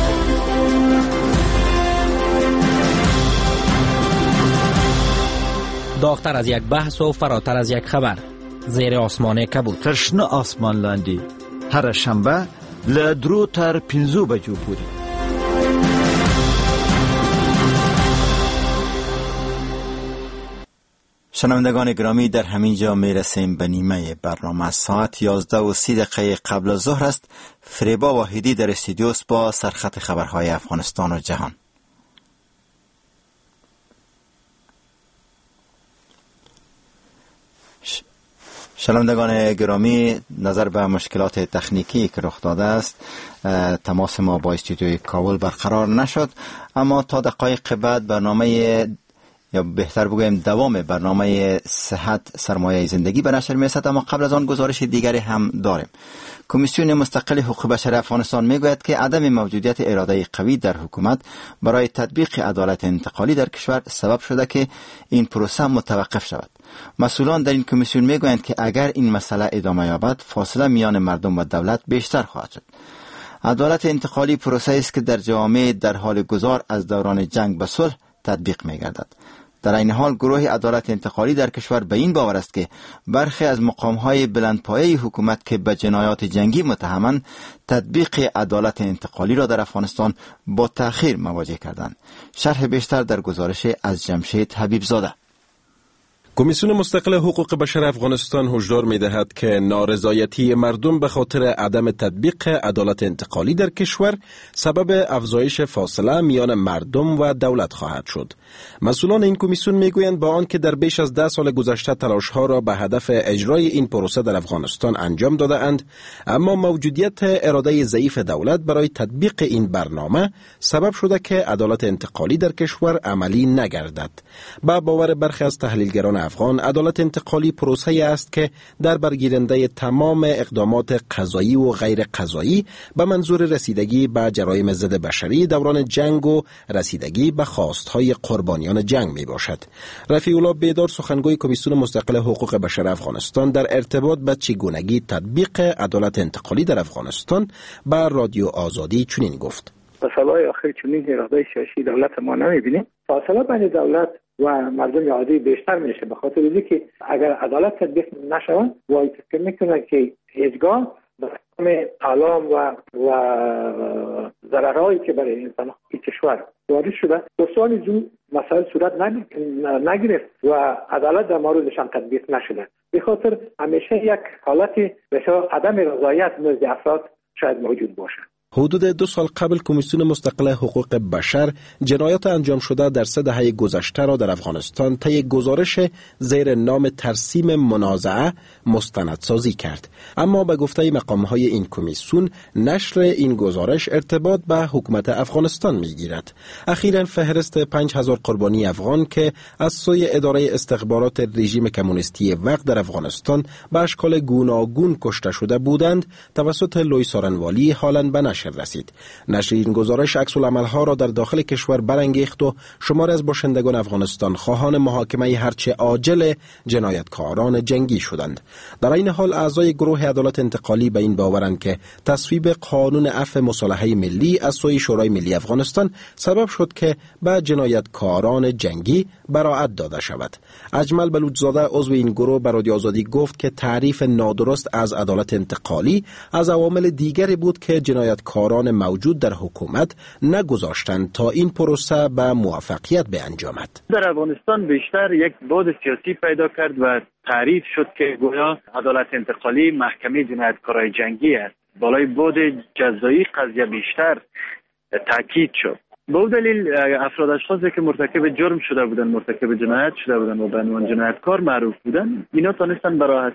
داغتر از یک بحث و فراتر از یک خبر، زیر آسمان کبود.
ترشنه آسمان لاندی هر شنبه لدرو تر پینزو بجو پوری.
شنوندگان گرامی، در همین جا می رسیم به نیمه برنامه. ساعت یازده و سی دقیقه قبل از ظهر است. فریبا واحدی در استودیوس با سرخط خبرهای افغانستان و جهان. شنوندگان گرامی، نظر به مشکلات تکنیکی که رخ داده است، تماس ما با استودیوی کابل برقرار نشد، اما تا دقایق بعد برنامه، یا بهتر بگویم دوام برنامه صحت سرمایه زندگی به نشر میرسد. اما قبل از آن گزارش دیگری هم داریم. کمیسیون مستقل حقوق بشر افغانستان میگوید که عدم موجودیت اراده قوی در حکومت برای تطبیق عدالت انتقالی در کشور سبب شده که این پروسه متوقف شود. مسئولان در این کمیسیون میگویند که اگر این مسئله ادامه یابد، فاصله میان مردم و دولت بیشتر خواهد شد. عدالت انتقالی پروسه است که در جامعه در حال گذار از دوران جنگ به صلح تطبیق می‌گردد. در این حال گروه عدالت انتقالی در کشور به این باور است که برخی از مقام‌های بلندپایه حکومت که به جنایات جنگی متهمند، تطبیق عدالت انتقالی را در افغانستان با تأخیر مواجه کردند. شرح بیشتر در گزارش از جمشید حبیبزاده.
کمیسیون مستقل حقوق بشر افغانستان هشدار می‌دهد که نارضایتی مردم به خاطر عدم تطبیق عدالت انتقالی در کشور سبب افزایش فاصله میان مردم و دولت خواهد شد. مسئولان این کمیسیون میگویند با آنکه در بیش از ده سال گذشته تلاش‌ها را به هدف اجرای این پروسه در افغانستان انجام داده‌اند، اما موجودیت اراده ضعیف دولت برای تطبیق این برنامه سبب شده که عدالت انتقالی در کشور عملی نگردد. با باور برخی از تحلیلگران افغان، عدالت انتقالی پروسه‌ای است که در برگیرنده تمام اقدامات قضایی و غیر قضایی به منظور رسیدگی به جرایم ضد بشری دوران جنگ و رسیدگی به خواستهای قربانیان جنگ می باشد. رفیع الله بیدار، سخنگوی کمیسیون مستقل حقوق بشر افغانستان، در ارتباط به چگونگی تطبیق عدالت انتقالی در افغانستان به رادیو آزادی چنین گفت:
مسئله آخر چنین اراده سیاسی دولت ما نمی‌بینیم. فاصله بین دولت و مردم عادی بیشتر میشه، به خاطر اینکه اگر عدالت تطبیق نشود، وای فکر میکنه که هیچگاه به علام و و ضررهایی که برای انسان این کشور وارد شده دو سال زو مسائل صورت نگرفت و عدالت در موردشان تطبیق نشده. به خاطر همیشه یک حالت بسیار عدم رضایت نزد افراد شاید موجود باشه.
حدود دو سال قبل کمیسیون مستقل حقوق بشر جنایات انجام شده در سه دهه گذشته را در افغانستان طی گزارش زیر نام ترسیم منازعه مستندسازی کرد. اما به گفته مقام‌های این کمیسیون، نشر این گزارش ارتباط به حکومت افغانستان می‌گیرد. اخیراً فهرست پنج هزار قربانی افغان که از سوی اداره استخبارات رژیم کمونیستی وقت در افغانستان به اشکال گوناگون کشته شده بودند توسط لوی سارنوالی حالاً به نشر رسید. نشر این گزارش عکس‌العمل‌ها را در داخل کشور برانگیخت و شمار از باشندگان افغانستان خواهان محاکمه هرچه عاجل جنایتکاران جنگی شدند. در این حال اعضای گروه عدالت انتقالی به این باورند که تصویب قانون عفو مصالحه ملی از سوی شورای ملی افغانستان سبب شد که به جنایتکاران جنگی براءت داده شود. اجمل بلوچزاده، عضو این گروه، به رادیو آزادی گفت که تعریف نادرست از عدالت انتقالی از عوامل دیگری بود که جنایتکاران موجود در حکومت نگذاشتند تا این پروسه به موفقیت بیانجامد.
در افغانستان بیشتر یک بعد سیاسی پیدا کرد و تعریف شد که گویا عدالت انتقالی محکمه جنایتکارای جنگی است. بالای بعد جزایی قضیه بیشتر تاکید شد. به اون دلیل افراد اشخاصی که مرتکب جرم شده بودن، مرتکب جنایت شده بودن و به عنوان جنایتکار معروف بودن، اینا تونستن به راحتی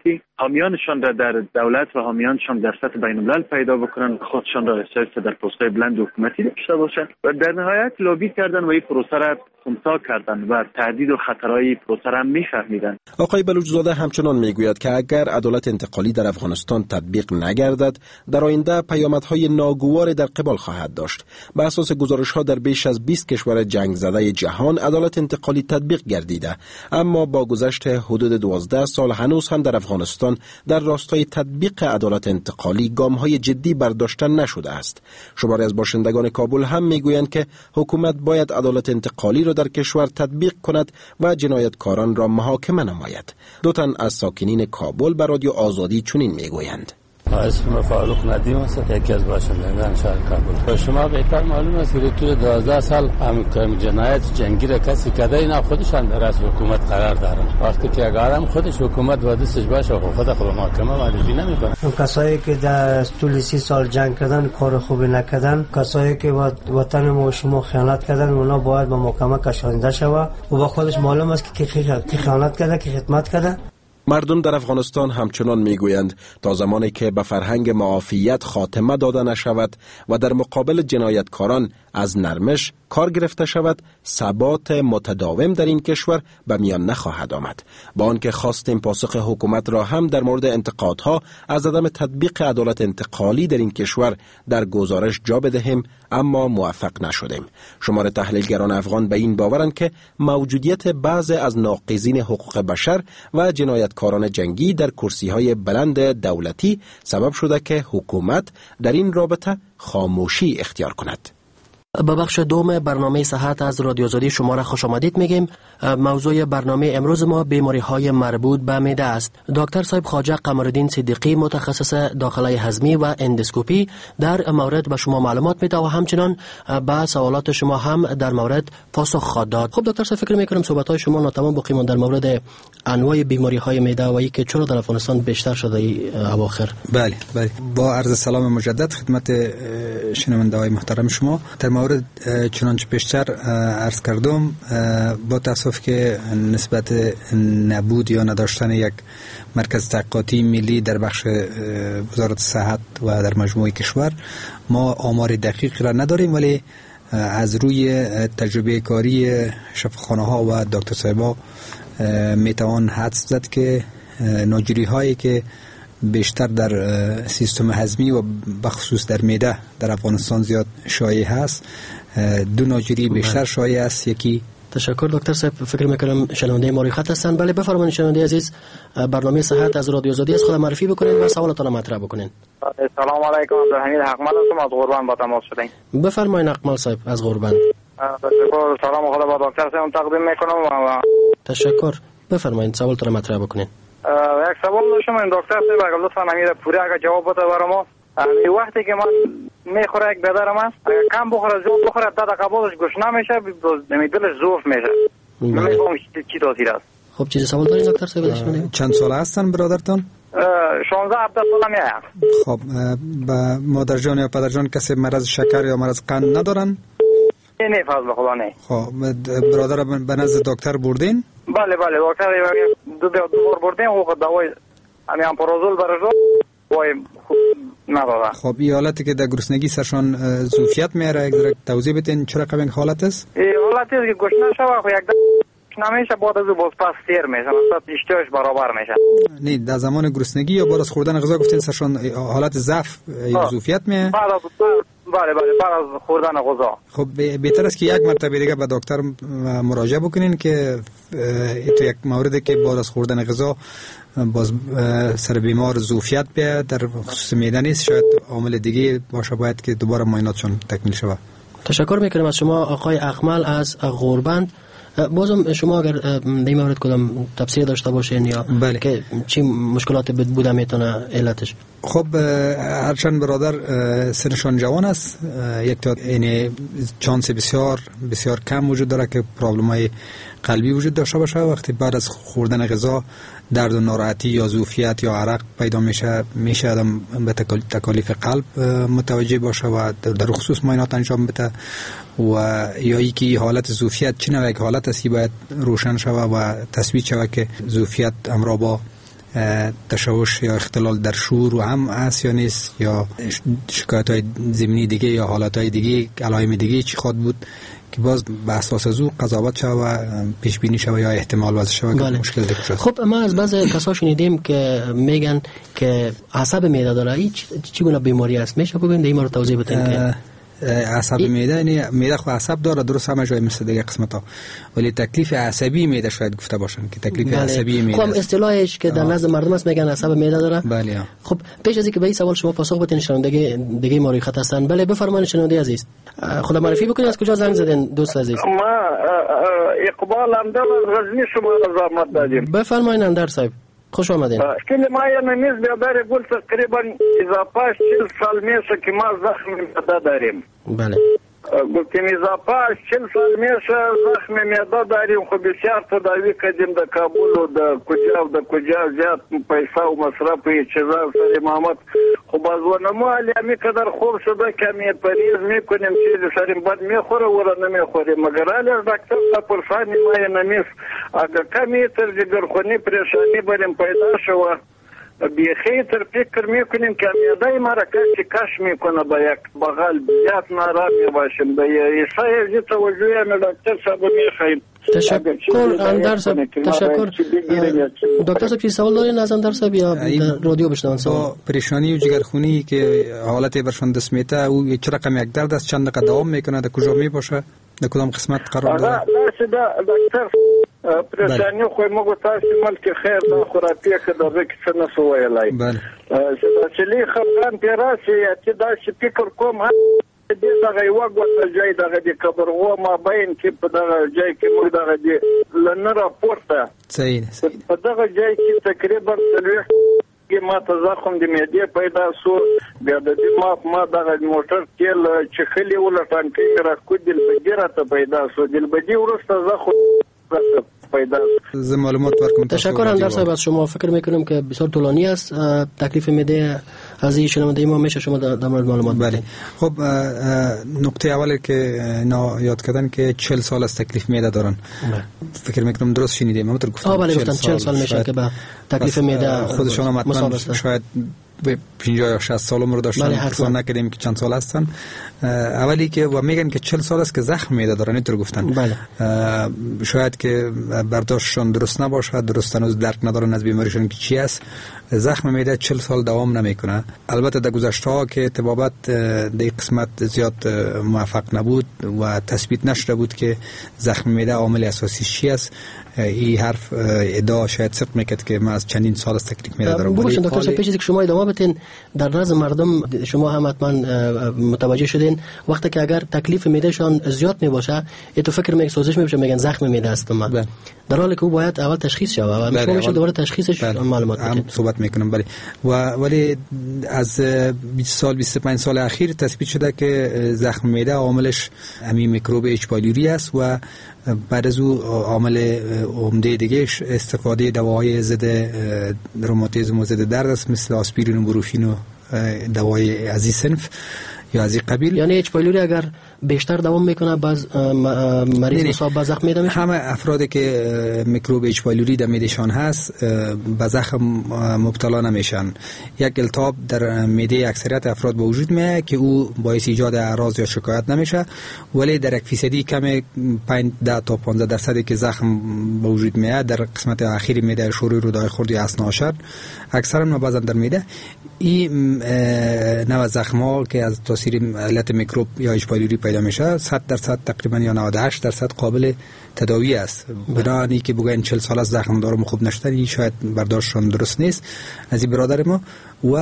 حامیانشان را در دولت و حامیانشان در سطح بین الملل پیدا بکنن، خودشان را احساس در پست‌های بلند حکومتی داشته باشند و در نهایت لابی کردن و این پروسه را خنثی کردن و تهدید و خطرهای پروسه را میفهمیدن.
آقای بلوچزاده همچنان میگوید که اگر عدالت انتقالی در افغانستان تطبیق نگردد، در آینده پیامدهای ناگوار در قبال خواهد داشت. به اساس گزارش‌ها در بیش از بیست کشور جنگ زده جهان عدالت انتقالی تطبیق گردیده، اما با گذشت حدود دوازده سال هنوز هم در افغانستان در راستای تطبیق عدالت انتقالی گام‌های جدی برداشته نشده است. شماری از باشندگان کابل هم میگویند که حکومت باید عدالت انتقالی را در کشور تطبیق کند و جنایتکاران را محاکمه نماید. دو تن از ساکنین کابل به رادیو آزادی چنین میگویند:
اسم فاروق ندیم است، یکی از باشندگان شهر کابل. شما بهتر معلوم است که طول دوازده سال هم جنایت جنگی را کسی کرده، اینا خودشان در از حکومت قرار دارن. وقتی که اگر هم خودش حکومت و دستش باشه خود خود محاکمه معرفی نمیکنه.
کسایی که در طول سی سال جنگ کردن، کار خوبی نکردن، کسایی که وطن ما شما خیانت کردن، اونا باید به محکمه کشانده شود و با خودش معلوم است که کی خیانت کرده، کی خدمت کرده.
مردم در افغانستان همچنان میگویند تا زمانی که به فرهنگ معافیت خاتمه داده نشود و در مقابل جنایتکاران از نرمش کار گرفته شود، ثبات متداوم در این کشور به میان نخواهد آمد. با آنکه خواستیم پاسخ حکومت را هم در مورد انتقادها از عدم تطبیق عدالت انتقالی در این کشور در گزارش جا بدهیم، اما موفق نشدیم. شمار تحلیلگران افغان به این باورند که موجودیت بعضی از ناقضین حقوق بشر و جنایتکاران جنگی در کرسی‌های بلند دولتی سبب شده که حکومت در این رابطه خاموشی اختیار کند.
به بخش دوم برنامه صحت از رادیو آزادی شما را خوش آمدید میگیم. موضوع برنامه امروز ما بیماری های مربوط به معده است. دکتر صاحب خواجه قمرالدین صدیقی متخصص داخله هضمی و اندوسکوپی در مورد به شما معلومات میده و همچنان به سوالات شما هم در مورد پاسخ خواهد داد. خب دکتر صاحب فکر میکنم صحبت های شما ناتمام باقی در مورد انواع بیماری های معده و اینکه چرا در افغانستان بیشتر شده ای اواخر.
بله بله، با عرض سلام مجدد خدمت شنونده های محترم شما. در مورد چنانچه پیشتر عرض کردم، با تاسف که نسبت نبود یا نداشتن یک مرکز تحقیقاتی ملی در بخش وزارت صحت و در مجموع کشور ما آمار دقیق را نداریم، ولی از روی تجربه کاری شفاخانه ها و دکتر صاحبا میتوان حدس زد که ناجوری هایی که بیشتر در سیستم هضمی و بخصوص در معده در افغانستان زیاد شایع هست. دو ناجوری بیشتر شایع است. یکی
تشکر دکتر صاحب، فکر میکنم شنونده ما روی خط هستند. بله بفرمایید شنونده عزیز، برنامه صحت از رادیو آزادی است، خود معرفی بکنید و سوالتان مطرح بکنید.
سلام علیکم، عبدالحمید حقمل هستم، از قربان با تماس شدین.
بفرمایید حقمل صاحب از قربان.
تشکر، سلام خدا با دکتر صاحب تقدیم میکنم و
تشکر. بفرمایید سوالتان مطرح بکنید.
یک سوال داشتم این دکتر صاحب، اگر لطفا امیر پوری اگر جواب بده برام. این وقتی که من میخوره یک بدرم است، اگر کم بخوره زیاد بخوره تا دقیقه بعدش گوش نمیشه، می دلش ضعف میشه. نمیفهم چی تاثیر است.
خب چیز سوال دارید دکتر صاحب؟
چند ساله هستن برادرتان؟
شانزده هفده ساله میه.
خب با مادر جان یا پدر جان کسی مرض شکر یا مرض قند ندارن؟
نه فضل خدا نه.
خب برادر به نزد دکتر بردین؟
بله بله دکتر دو دو بار بردیم و دوای همین امپروزول برش وای خوب نداره.
خب این حالتی که در گرسنگی سرشان زوفیت میاره، یک ذره توضیح بدین چرا قبل حالت است؟
این حالتی است که گوش نشوه خو یک نمیشه، بعد از باز پس تیر میشه، مثلا اشتهاش برابر میشه.
نه در زمان گرسنگی یا بعد از خوردن غذا گفتین سرشان حالت ضعف یا زوفیت میه؟
بعد از بله بله بعد از خوردن غذا.
خب بهتر است که یک مرتبه دیگه به دکتر مراجعه بکنین که تو یک موردی که بعد از خوردن غذا باز سر بیمار زوفیت بیاد در خصوص معده نیست، شاید عامل دیگه باشه، باید که دوباره معایناتشون تکمیل شود.
تشکر میکنم از شما آقای اقمل از غوربند. بازم شما اگر در این مورد کدام تفسیر داشته باشین یا
بله.
که چی مشکلات بوده میتونه علتش؟
خب هرچند برادر سنشان جوان است، یک تا یعنی چانس بسیار بسیار کم وجود داره که پرابلم های قلبی وجود داشته باشه. وقتی بعد از خوردن غذا درد و ناراحتی یا زوفیت یا عرق پیدا میشه، میشه آدم به تکالیف قلب متوجه باشه و در خصوص معاینات انجام بده و یا اینکه حالت زوفیت چه نوع حالت است باید روشن شود و تثبیت شود که زوفیت همراه با تشوش یا اختلال در شعور و هم هست یا نیست، یا شکایت های ضمنی دیگه یا حالات های دیگه، علائم دیگه چی خود بود که باز به اساس از او قضاوت شود و پیش بینی شود یا احتمال وضع شود که مشکل دیگه شد.
خب ما از بعضی کسا شنیدیم که میگن که عصب معده داره، این چگونه بیماری است؟ میشه بگین دیگه ما رو توضیح بدین که
عصب معده، یعنی معده خو عصب داره درست همه جای مثل دیگه قسمت‌ها، ولی تکلیف عصبی معده شاید گفته باشن که تکلیف بله. عصبی معده.
خب اصطلاحش که در نزد مردم است میگن عصب معده داره.
بله.
خب پیش از اینکه به این سوال شما پاسخ بدین شنونده دیگه ما روی خط هستن. بله بفرمایید شنونده عزیز. خدا معرفی بکنید از کجا زنگ زدین دوست عزیز؟
ما اقبال اندر از غزنی شما را زحمت دادیم.
بفرمایید اندر صاحب. خوش آمدین.
کلی ما یه نمیز بیاداری گل تقریبا اضافه چل سال میشه که ما زخم معده داریم.
بله.
گفتیم اضافه چل سال میشه زخم معده داریم، خب بسیار تداوی کردیم در کابل و در کجا و در کجا زیاد پیسه و مصرف و چیزا سر محمد، خب از ونمو علی همی قدر خوب شده که همی پریز میکنیم چیزی سریم بد میخوره وره نمیخوره، مگر علی از دکتر تا پرسانی ما یه نمیز اگر کمی تر جگرخونی پریشانی بریم پیدا شوه بیخی تر فکر میکنیم که میادای ما را کشی کش میکنه با یک بغل بیاد نارامی باشیم به ایسای جی توجوی همی دکتر صاحب میخواییم.
تشکر اندر صاحب. تشکر دکتر صاحب. چی سوال دارین از اندر صاحب یا رادیو بشنون؟
با پریشانی و جگرخونی که حالت برشان دست میته او چه رقم یک درد است، چند دقیقه دوام میکنه، در کجا میباشه، در کدام قسمت قرار داره؟
دکتر پریشانی خوی مگو تاسی ملک خیر دا خورابی که در بکی چه نسو ویلای.
بله.
چلی خبران پیراسی یتی داشتی پیکر کم هم دی داغی وگ وقت جای داغی دی کبرغو ما باین که پا داغی جای که مگ داغی دی لنرا پورتا.
سعید.
پا داغی جای که تقریبا سلویخ ما تزاخم دی میدی پیدا سو بیاد دی ما ما داغی موتر تیل چخلی ولطان که را کود دل بگیره تا پیدا سو دل بگی ورست تزاخم پیدا
ز معلومات ورکم.
تشکر اندر صاحب از شما. فکر میکنم که بسیار طولانی است تکلیف میده از این شنونده ما، میشه شما در مورد معلومات
بله. خب نقطه اولی که نا یاد کردن که چهل سال از تکلیف میده دارن. بله. فکر میکنم درست شنیدیم. من تو گفتم
آ بله گفتن چهل سال میشه که به تکلیف میده
خودشون هم حتما شاید پنجاه یا شصت سال عمر داشتن. بله حساب نکردیم که چند سال هستن. اولی که و میگن که چهل سال است که زخم میده دارن، اینطور گفتن.
بله.
شاید که برداشتشون درست نباشه، درست هنوز درک ندارن از بیماریشون که چی است. زخم معده چهل سال دوام نمیکنه. البته در گذشته ها که طبابت در قسمت زیاد موفق نبود و تثبیت نشده بود که زخم معده عامل اساسی چی است، این حرف ادعا شاید صدق میکرد که من از چندین سال از تکلیف معده دارم.
بگوشن دکتر صاحب پیش از که شما ادامه بدین، در نزد مردم شما هم حتما متوجه شدین وقتی که اگر تکلیف معدهشان زیاد میباشه ای تو فکر میکنن سوزش میشه، میگن زخم معده است. ما در حالی که او باید اول تشخیص شه و شما میشه دوباره تشخیصش معلومات بدین.
صحبت میکنم بله. و ولی از بیست سال بیست و پنج سال اخیر تثبیت شده که زخم معده عاملش همین میکروب اچ پایلوری است و بعد از او عامل عمده دیگهش استفاده دواهای ضد روماتیسم و ضد درد است، مثل آسپرین و بروفین و دوای از این صنف یا از این قبیل.
یعنی اچ پایلوری اگر بیشتر دوام میکنه باز مریض مصاب به زخم معده میشه.
همه افرادی که میکروب اچ پایلوری در معدهشان هست به زخم مبتلا نمیشن. یک التهاب در معده اکثریت افراد به وجود میاد که او باعث ایجاد اعراض یا شکایت نمیشه، ولی در یک فیصدی کم پنج تا پانزده درصدی که زخم به وجود میاد در قسمت اخیر معده شوری رودای خرد یا اسناشر اکثرا مبازن در معده. این نوع زخم ها که از تاثیر علت میکروب یا اچ پایلوری پیدا میشه صد درصد تقریبا یا نود و هشت درصد قابل تداوی است. بنابراین که بگن چهل سال از زخم دارم خوب نشدن این شاید برداشتشون درست نیست از این برادر ما. و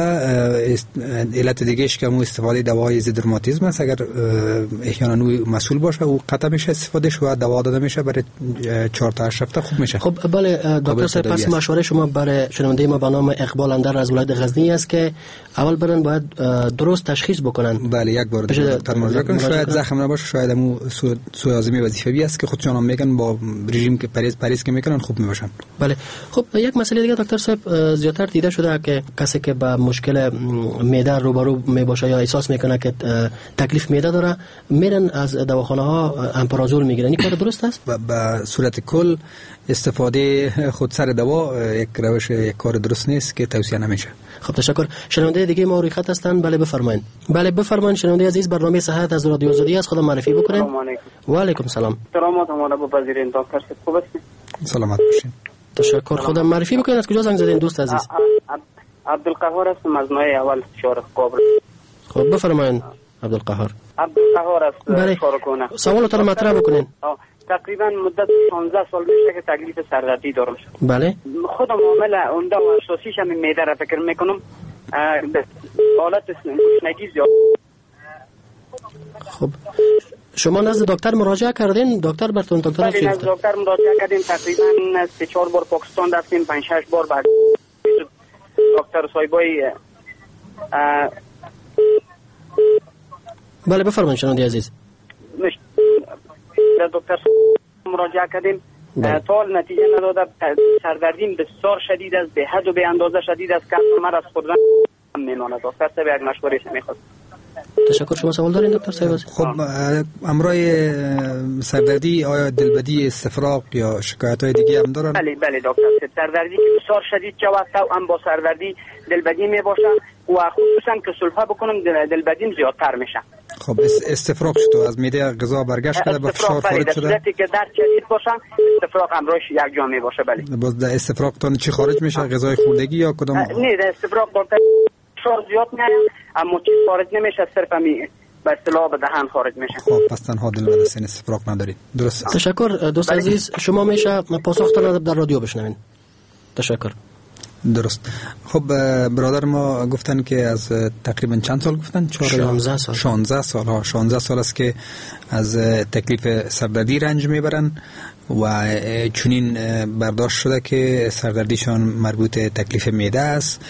علت دیگهش که مو استفاده دواهای ضد روماتیسم است، اگر احیانا مسئول باشه و قطع میشه استفادهش و دوا داده میشه برای چهار تا هشت هفته خوب میشه.
خب بله دکتر صاحب پس مشوره شما برای شنونده ما به نام اقبال اندر از ولایت غزنی است که اول برن باید درست تشخیص بکنن.
بله یک بار دکتر مراجعه کنن، شاید زخم نباشه، شاید مو سوء هاضمه وظیفه‌ای است که خودشون هم میگن با رژیم که پرهیز پرهیز که میکنن خوب میباشن.
بله خب یک مسئله دیگه دکتر صاحب زیادتر دیده شده که کسی که با با مشکل معده روبرو می باشه یا احساس میکنه که تکلیف معده داره، میرن از دواخانه ها امپرازول میگیرن. این کار درست است؟
به صورت کل استفاده خودسر دوا یک روش یک کار درست نیست که توصیه نمیشه.
خب تشکر. شنونده دیگه ما روی خط هستن. بله بفرمایید. بله بفرمایید شنونده عزیز، برنامه صحت از رادیو آزادی است. خودم معرفی بکنین.
سلام علیکم.
و علیکم سلام.
سلامات اماده بپذیرین دکتر صاحب، خوب هستین؟
سلامت باشین.
تشکر. خودم معرفی بکنین. از کجا زنگ زدین دوست عزیز؟
عبدالقهار هستم از نوع اول شارق کابل.
خب بفرمایید عبدالقهار.
عبدالقهار است.
بله.
شارقونه.
سوالتون مطرح بکنین.
تقریبا مدت شانزده سال میشه که تکلیف سردردی دارم.
بله.
خودم عامل عمده و اساسیش هم معده را فکر میکنم. حالت گشنگی زیاد.
خب شما نزد دکتر مراجعه کردین؟ دکتر براتون دکتر
بله، نزد دکتر مراجعه کردیم. تقریبا سه چهار بار پاکستان رفتیم، پنج شش بار بعد دکتر صاحبای.
بله بفرمایید شنونده عزیز.
مش دکتر مراجعه کردیم، تا نتیجه نداده. سردردیم بسیار شدید است، به حد و به اندازه شدید است که من از خود میمانه. دکتر صاحب یک مشورهش میخواد.
تشکر. شما سوال دارین دکتر صاحب؟
خب امرای سردردی آیا دلبدی، استفراغ یا شکایت های دیگه هم دارن؟
بله بله دکتر صاحب، سردردی که بسیار شدید جواب هم با سردردی دلبدی می باشه و خصوصا که سلفه بکنم دلبدیم زیادتر میشه.
خب استفراغ چطور؟ از معده غذا برگشت کرده با فشار خارج شده؟
استفراغ که درد شدید باشه استفراغ همراهش یک جا می باشه. بله.
باز در استفراغ تون چی خارج میشه؟ غذای خوردگی یا کدام؟
نه در استفراغ دکتر فشار زیاد میاد اما چیز خارج نمیشه، صرف می به اصطلاح به دهن خارج میشه.
خب پس تنها دلبد سین استفراغ ندارید. درست.
تشکر دوست عزیز. شما میشه پاسختون در رادیو بشنوین. تشکر.
درست. خب برادر ما گفتن که از تقریبا چند سال گفتن؟
شانزده سال.
شانزده سال ها. شانزده سال است که از تکلیف سردردی رنج میبرن و چنین برداشت شده که سردردیشان مربوط تکلیف معده است.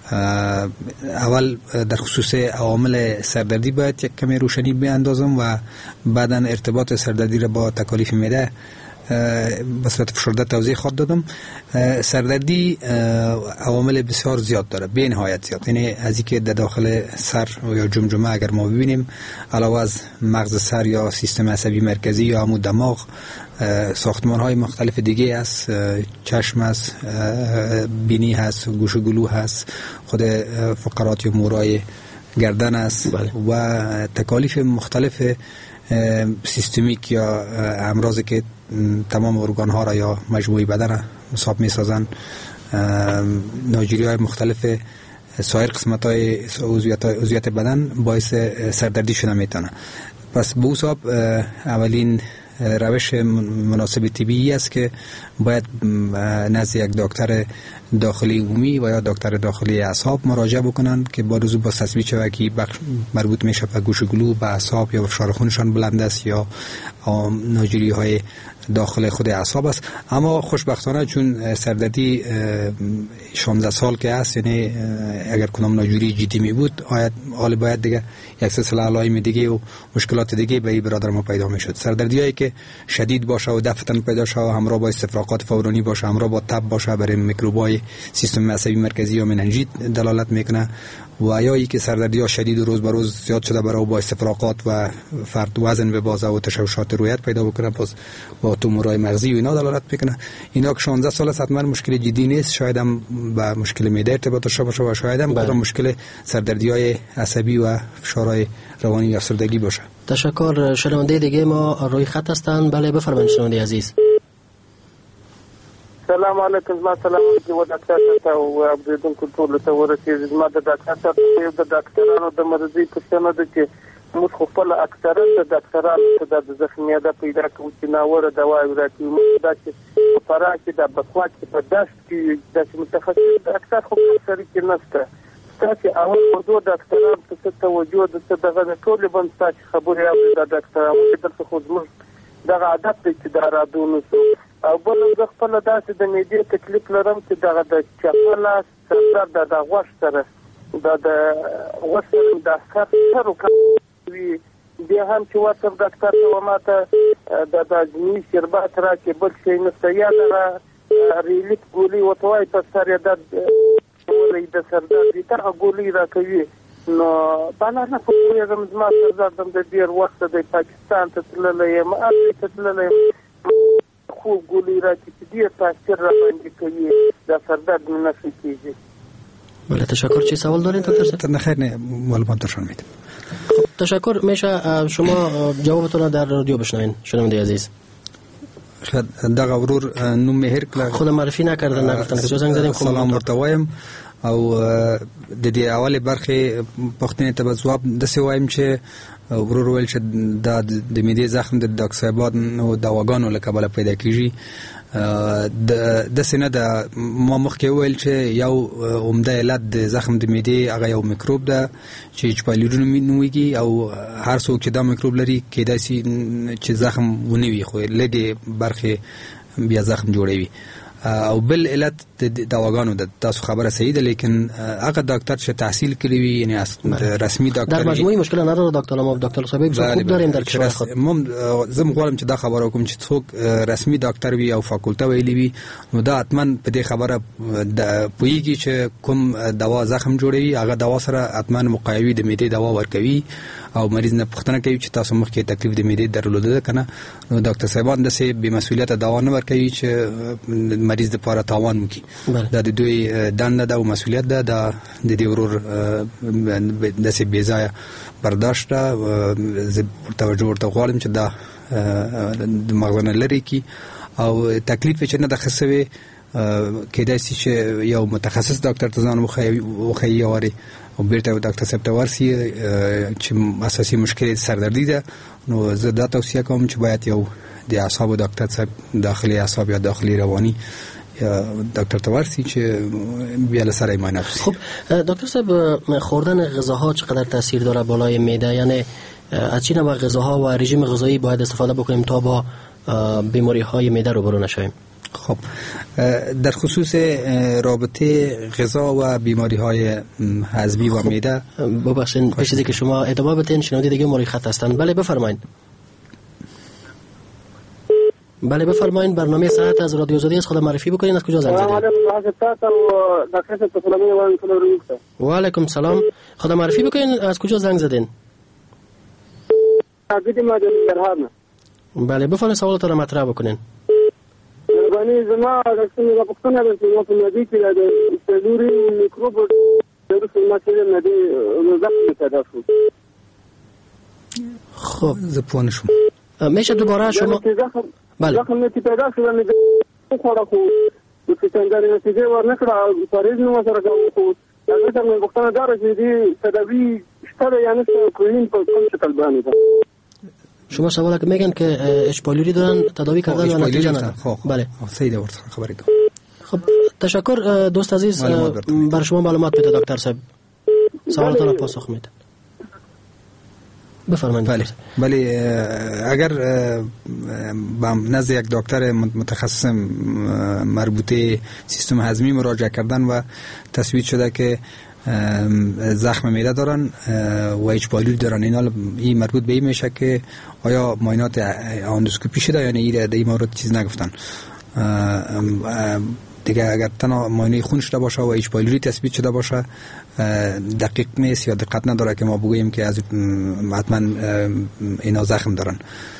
اول در خصوص عوامل سردردی باید یک کمی روشنی بیاندازم و بعدا ارتباط سردردی را با تکالیف معده به صورت فشرده توضیح خواهد دادم. سردردی عوامل بسیار زیاد داره، به نهایت زیاد. یعنی از اینکه در داخل سر یا جمجمه اگر ما ببینیم علاوه از مغز سر یا سیستم عصبی مرکزی یا همون دماغ، ساختمان های مختلف دیگه هست، چشم هست، بینی هست، گوش و گلو هست، خود فقرات یا مورای گردن است. بله. و تکالیف مختلف سیستمیک یا امراضی که تمام ارگان ها را یا مجموعی بدن را مصاب می سازن، ناجوری های مختلف سایر قسمت های عضویت بدن باعث سردردی شده میتونه. پس به حساب اولین روش مناسب طبیعی است که باید نزد یک دکتر داخلی عمومی و یا دکتر داخلی اعصاب مراجعه بکنن که با رجوع با تثبیت شود که بخش مربوط میشه به گوش و گلو، به اعصاب یا فشار خونشان بلند است یا ناجوری های داخل خود اعصاب است. اما خوشبختانه چون سردردی شانزده سال که است، یعنی اگر کنم ناجوری جدی می بود حال باید دیگه یک سلسله علائم دیگه و مشکلات دیگه به این برادر ما پیدا می شد. سردردی هایی که شدید باشه و دفعتاً پیدا شه، همراه با استفراغات فورانی باشه، همراه با تب باشه، برای میکروبای سیستم عصبی مرکزی یا مننژیت دلالت میکنه، و یا ای که سردردی ها شدید و روز به روز زیاد شده برای با استفراغات و فرد وزن به بازه و تشوشات رویت پیدا بکنه، باز با تومورای مغزی و اینا دلالت میکنه. اینا که شانزده سال است حتما مشکل جدی نیست، شاید هم با مشکل معده ارتباط داشته باشه و شاید هم با مشکل سردردی های عصبی و فشارهای روانی یا افسردگی باشه.
تشکر. شنونده دیگه ما روی خط هستن. بله بفرمایید شنونده عزیز.
سلام علیکم. ما سلام علیکم و دکتر صاحب او عبدالدین کنټرول ته ورسېږي. ما د ډاکټر صاحب د ډاکټرانو د مرضی پوښتنه ده چې موږ خپل اکثرا د ډاکټرانو ته د زخمیاده پیدا کوو چې ناوړه دواوې راکوي. موږ دا چې په فراه کې د بکوا کې په دشت کې داسې متخصص ډاکټر خو سره کې نشته. تاسو اول موضوع ډاکټرانو ته توجه د څه دغه ټولې بند تاسو خبرې اورئ د ډاکټرانو دلته خو زموږ دغه عادت دی چې دا رادونو او بل زه خپل داسې د معدې تکلیف لرم چې دغه د چپه لاس سر د د غوښ سره د د غوښ سره د سر سر کوي. بیا هم چې ورته ډاکټر ته وماته د د ځینې شربات راکې بل شی نشته، یا دغه ریلیف ګولي ورته وایي په سر یې درد
لري د سردرد دغه ګولۍ راکوي نو بالا نه پوهېږم زما سردرد هم د ډېر وخته دی پاکستان ته تللی یم هلته ته تللی یم خوب ګولۍ راکړي چې ډېر تاثیر راباندې کوي دا سردرد مې نه ښه کېږي.
بله تشکر. چی سوال دارین دکتر صاحب؟
نه خیر نه معلومات درشان میدم.
خب تشکر. میشه شما جوابتون رو در رادیو بشنوین شنونده عزیز.
شاید دغه ورور نوم مهر کړه
خود معرفی نکردن نگفتن که زنگ زدیم
سلام ورته وایم او د دې اوله برخه پښتنې ته جواب د څه وایم چې ورور ویل چې د معدې زخم د ډاکټر صاحبانو دواګانو له کبله پیدا کیږي. د سینه د ما مخکې ویل چې یو عمده علت د زخم د معدې هغه یو میکروب ده چې ایچ پایلوري نومیږي او هر څوک چې دا میکروب لري کېدای شي چې زخم ونه وي خو لږه برخه بیا زخم جوړوي. او بل علت د دواګانو د تاسو خبره صحیح ده لیکن هغه ډاکټر چې تحصیل کړی وي یعنی رسمي ډاکټر
در مجموعي مشکل نه لري ډاکټر ما ډاکټر صاحب خوب داریم در کشور خود
مم زم غواړم چې دا خبره کوم چې څوک رسمي ډاکټر وي او فاکولټه ویلی وي نو دا اتمن په دې خبره پوهیږي چې کوم دوا زخم جوړوي هغه دوا سره اتمن مقایوي د معدې دوا ورکوي او مریض نه پوښتنه کوي چې تاسو مخکې تکلیف د معدې درلوده کنه نو ډاکټر صاحبان د سه بې مسؤلیت دوا نه ورکوي چې مریض د پاره تاوان وکړي. دا د دوی دنده ده او مسؤلیت ده د دې ورور د سه بې ځای برداشت زه توجه ورته غواړم چې دا د مغزنه لري کی او تکلیف چې نه د خصوي کېدای شي چې یو متخصص ډاکټر ته ځان وخی واري او بیرته ډاکټر صاحب ته ورسي چې اساسي مشکل سردردي ده نو زه دا توصیه کوم چې باید یو د اعصاب ډاکټر صاحب داخلي اعصاب یا داخلي رواني یا ډاکټر ته ورسي چې بیا له سره معاینه شي.
خب دکتر صاحب خوردن غذاها چقدر تاثیر داره بالای معده یعنی از چه نوع غذاها و رژیم غذایی باید استفاده بکنیم تا با بیماری های معده روبرو نشویم؟
خب در خصوص رابطه غذا و بیماری های هضمی و معده
ببخشید پیش از اینکه شما ادامه بدین شنونده دیگه ماری خط هستند. بله بفرمایید. بله بفرمایید برنامه ساعت از رادیو آزادی است. خود معرفی بکنید از کجا زنگ زدید؟ و علیکم سلام. خود معرفی بکنید از کجا زنگ زدین؟ بله بفرمایید سوالات را مطرح بکنین.
باندې زما د څنګه په پښتنه د یو په نبی کې د سلوري میکروب د رسول کې د نبی مزق پیدا شو.
خب زپون شو
میشه دوباره شما
بله زخم چې پیدا شو نه خورا خو د څنګه نتیجه ورنکړه پاریز نو سره کوو دا څنګه پښتنه دار چې دی تداوی شته یعنی کوین په کوم شکل باندې
شما سوال که میگن که اچ پایلوری دارن تداوی کردن و نتیجه ندارن.
بله سیده ورته خبرې کوم.
خب تشکر دوست عزیز بر شما معلومات میده دکتر صاحب سوالتون را پاسخ میده. بفرمایید.
بله بله اگر با نزد یک دکتر متخصص مربوطه سیستم هضمی مراجعه کردن و تثبیت شده که زخم معده دارن و ایچ پایلوری دارن اینا این مربوط به این میشه که آیا معاینات اندوسکوپی شده یا نه این در این مورد چیز نگفتن دیگه. اگر تنها معاینه خون شده باشه و ایچ پایلوری تثبیت شده باشه دقیق نیست یا دقت نداره که ما بگوییم که از حتما اینا زخم دارن.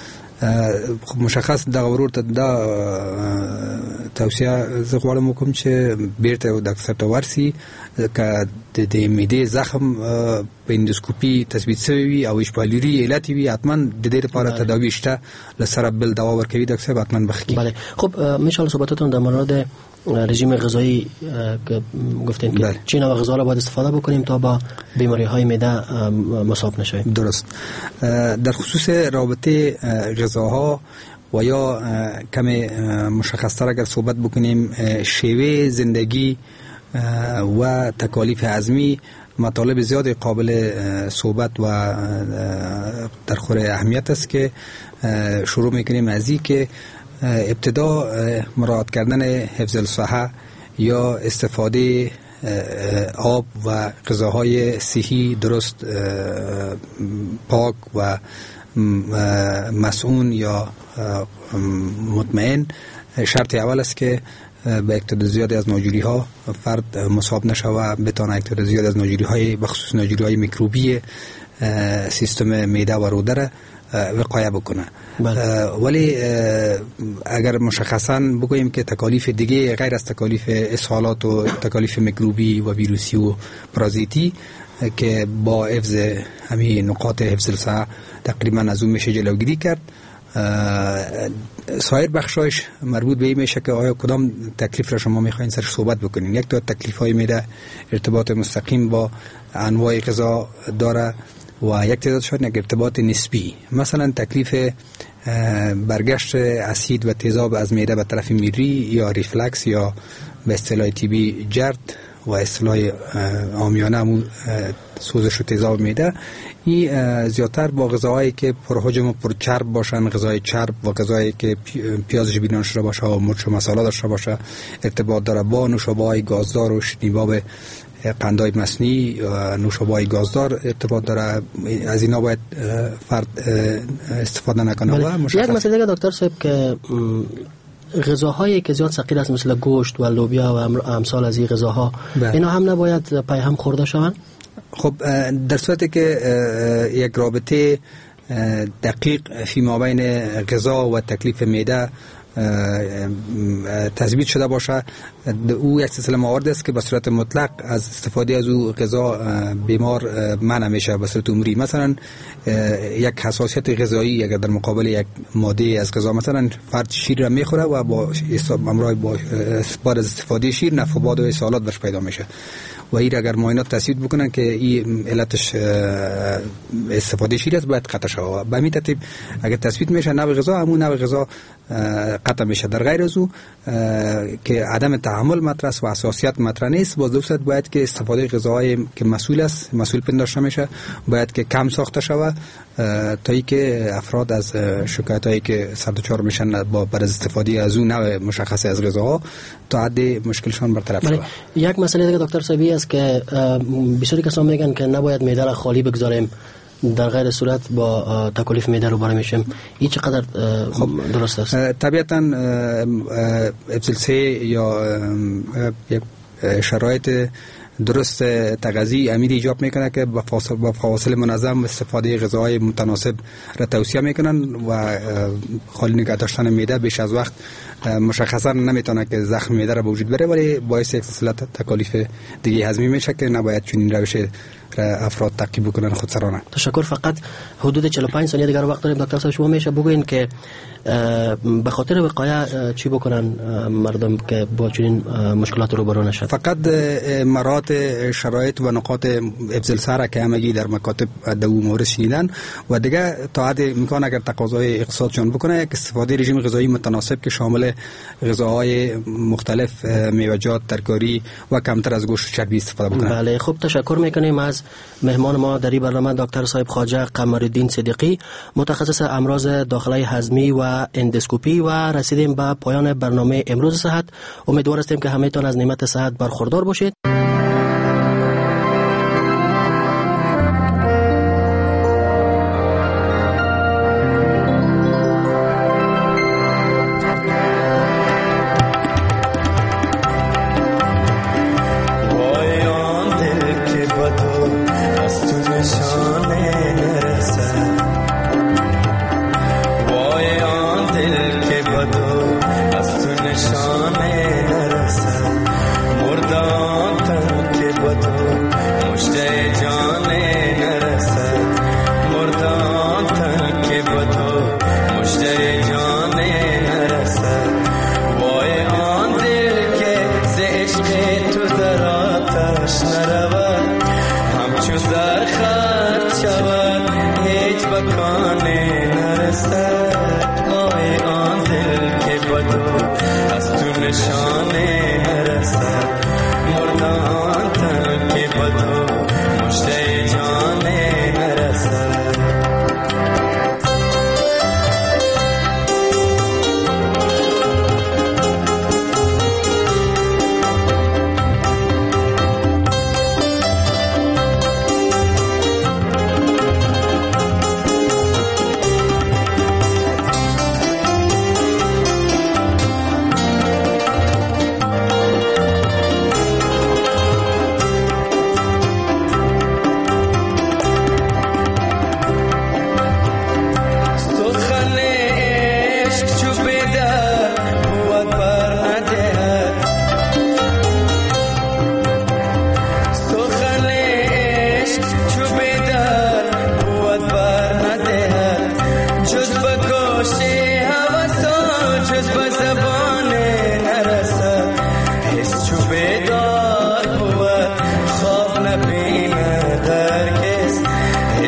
مشخص دا ورور ته دا توصیه زه غواړم وکړم چې بیرته ډاکټر ته ورسي که د معدې زخم په اندوسکوپي تثبیت شوی وي او ایچ پایلوری علت وي حتما د دې لپاره تداوی شته لسره بل دوا ورکوي ډاکټر صاحب حتما بخکی.
بله خب میشال صحبتتون در مورد رژیم غذایی که گفتین که چه نوع غذا را باید استفاده بکنیم تا با بیماری های معده مصاب نشویم.
درست. در خصوص رابطه غذاها و یا کم مشخص‌تر اگر صحبت بکنیم شیوه زندگی و تکالیف هضمی مطالب زیاد قابل صحبت و در خور اهمیت است که شروع میکنیم از این که ابتدا مراعات کردن حفظ الصحه یا استفاده آب و غذاهای صحی درست پاک و مسئول یا مطمئن شرط اول است که به یک تعداد زیادی از ناجوری ها فرد مصاب نشه و بتونه یک تعداد زیادی از ناجوری های بخصوص ناجوری های میکروبی سیستم معده و روده را وقایه بکنه. ولی اگر مشخصا بگوییم که تکالیف دیگه غیر از تکالیف اسهالات و تکالیف میکروبی و ویروسی و پارازیتی که با حفظ همین نقاط حفظ الصحه تقریبا از اون میشه جلوگیری کرد، سایر بخشایش مربوط به این میشه که آیا کدام تکلیف را شما میخواین سرش صحبت بکنین. یک تا تکلیف های میده ارتباط مستقیم با انواع غذا داره و یک تعدادشون یک ارتباط نسبی. مثلا تکلیف برگشت اسید و تیزاب از معده به طرف میری یا ریفلکس یا به اصطلاح تیبی جرد و اصطلاح عامیانه همون سوزش و تیزاب معده، این زیادتر با غذاهایی که پرحجم و پرچرب باشن، غذای چرب و غذایی که پیازش بینان شده باشه و مرچ و مساله داشته باشه ارتباط داره. با نوشابه‌های گازدار و شنیباب قندهای مصنوعی و نوشابه‌های گازدار ارتباط داره. از اینا باید فرد استفاده نکنه. و
یک مسئله دیگه دکتر صاحب که غذاهایی که زیاد ثقیل است مثل گوشت و لوبیا و امثال از این غذاها اینا هم نباید پای هم خورده شوند؟
خب در صورتی که یک رابطه دقیق فی مابین غذا و تکلیف معده تثبیت شده باشه، او یک سلسله موارد است که به صورت مطلق از استفاده از او غذا بیمار منع میشه به صورت عمری. مثلا یک حساسیت غذایی اگر در مقابل یک ماده از غذا، مثلا فرد شیر را میخوره و با امرای با بعد از استفاده شیر نفوباد و اسهالات برش پیدا میشه و این اگر معاینات تثبیت بکنن که این علتش استفاده شیر است باید قطع شود. به همین ترتیب اگر تثبیت میشه نوع غذا، همون نوع غذا قطع میشه. در غیر از او که عدم تحمل مطرح است و حساسیت مطرح نیست، باز دوست باید که استفاده غذاهای که مسئول است مسئول پنداشته میشه باید که کم ساخته شود تا ای که افراد از شکایت هایی که سردچار میشن با بعد از استفاده از اون نوع مشخص از غذاها تا حد مشکلشان برطرف شود.
یک مسئله دیگه دکتر صاحبی است که بسیاری کسان میگن که نباید معده را خالی بگذاریم، در غیر صورت با تکالیف معده رو برای میشیم. این چقدر خب درست است؟
طبیعتا افزلسه یا شرایط درست تغذی امید ایجاب میکنه که با فاصله با فواصل منظم استفاده غذاهای متناسب را توصیه میکنن و خالی نگه داشتن معده بیش از وقت مشخصا نمیتونه که زخم معده را به وجود بره، ولی باعث یک سلسله تکالیف دیگه هضمی میشه که نباید چنین روش افراد تعقیب بکنن خودسرانه.
تشکر. فقط حدود چهل و پنج ثانیه دیگر وقت داریم دکتر صاحب، شما میشه بگوین که به خاطر وقایع چی بکنن مردم که با چنین مشکلات رو برو نشد؟
فقط مرات شرایط و نقاط افضل سره که همگی در مکاتب دو مورد شنیدن و دیگه تا حد امکان اگر تقاضای اقتصادشون بکنه که استفاده رژیم غذایی متناسب که شامل غذاهای مختلف، میوه‌جات، ترکاری و کمتر از گوشت و چربی استفاده بکنه.
بله خوب، تشکر میکنیم از مهمان ما در این برنامه دکتر صاحب خواجه قمرالدین صدیقی، متخصص امراض داخلی هضمی و اندوسکوپی. و رسیدیم به پایان برنامه امروز صحت. امیدوار هستیم که همه تان از نعمت صحت برخوردار باشید.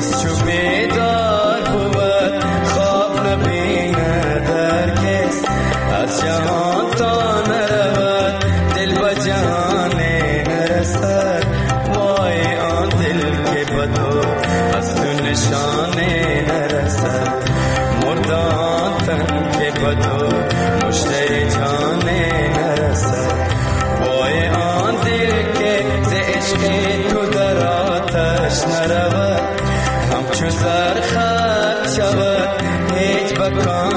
کس چو بیدار بود خواب نبیند هرگز از جهان تا نرود دل به جهان نرسد وای آن دل که بدو از تو نشانه نرسد مردان تن که بدو مشته جانه نرسد وای آن دل که ز عشق تو در آتش نرود همچون زر خط شود هیچ بکان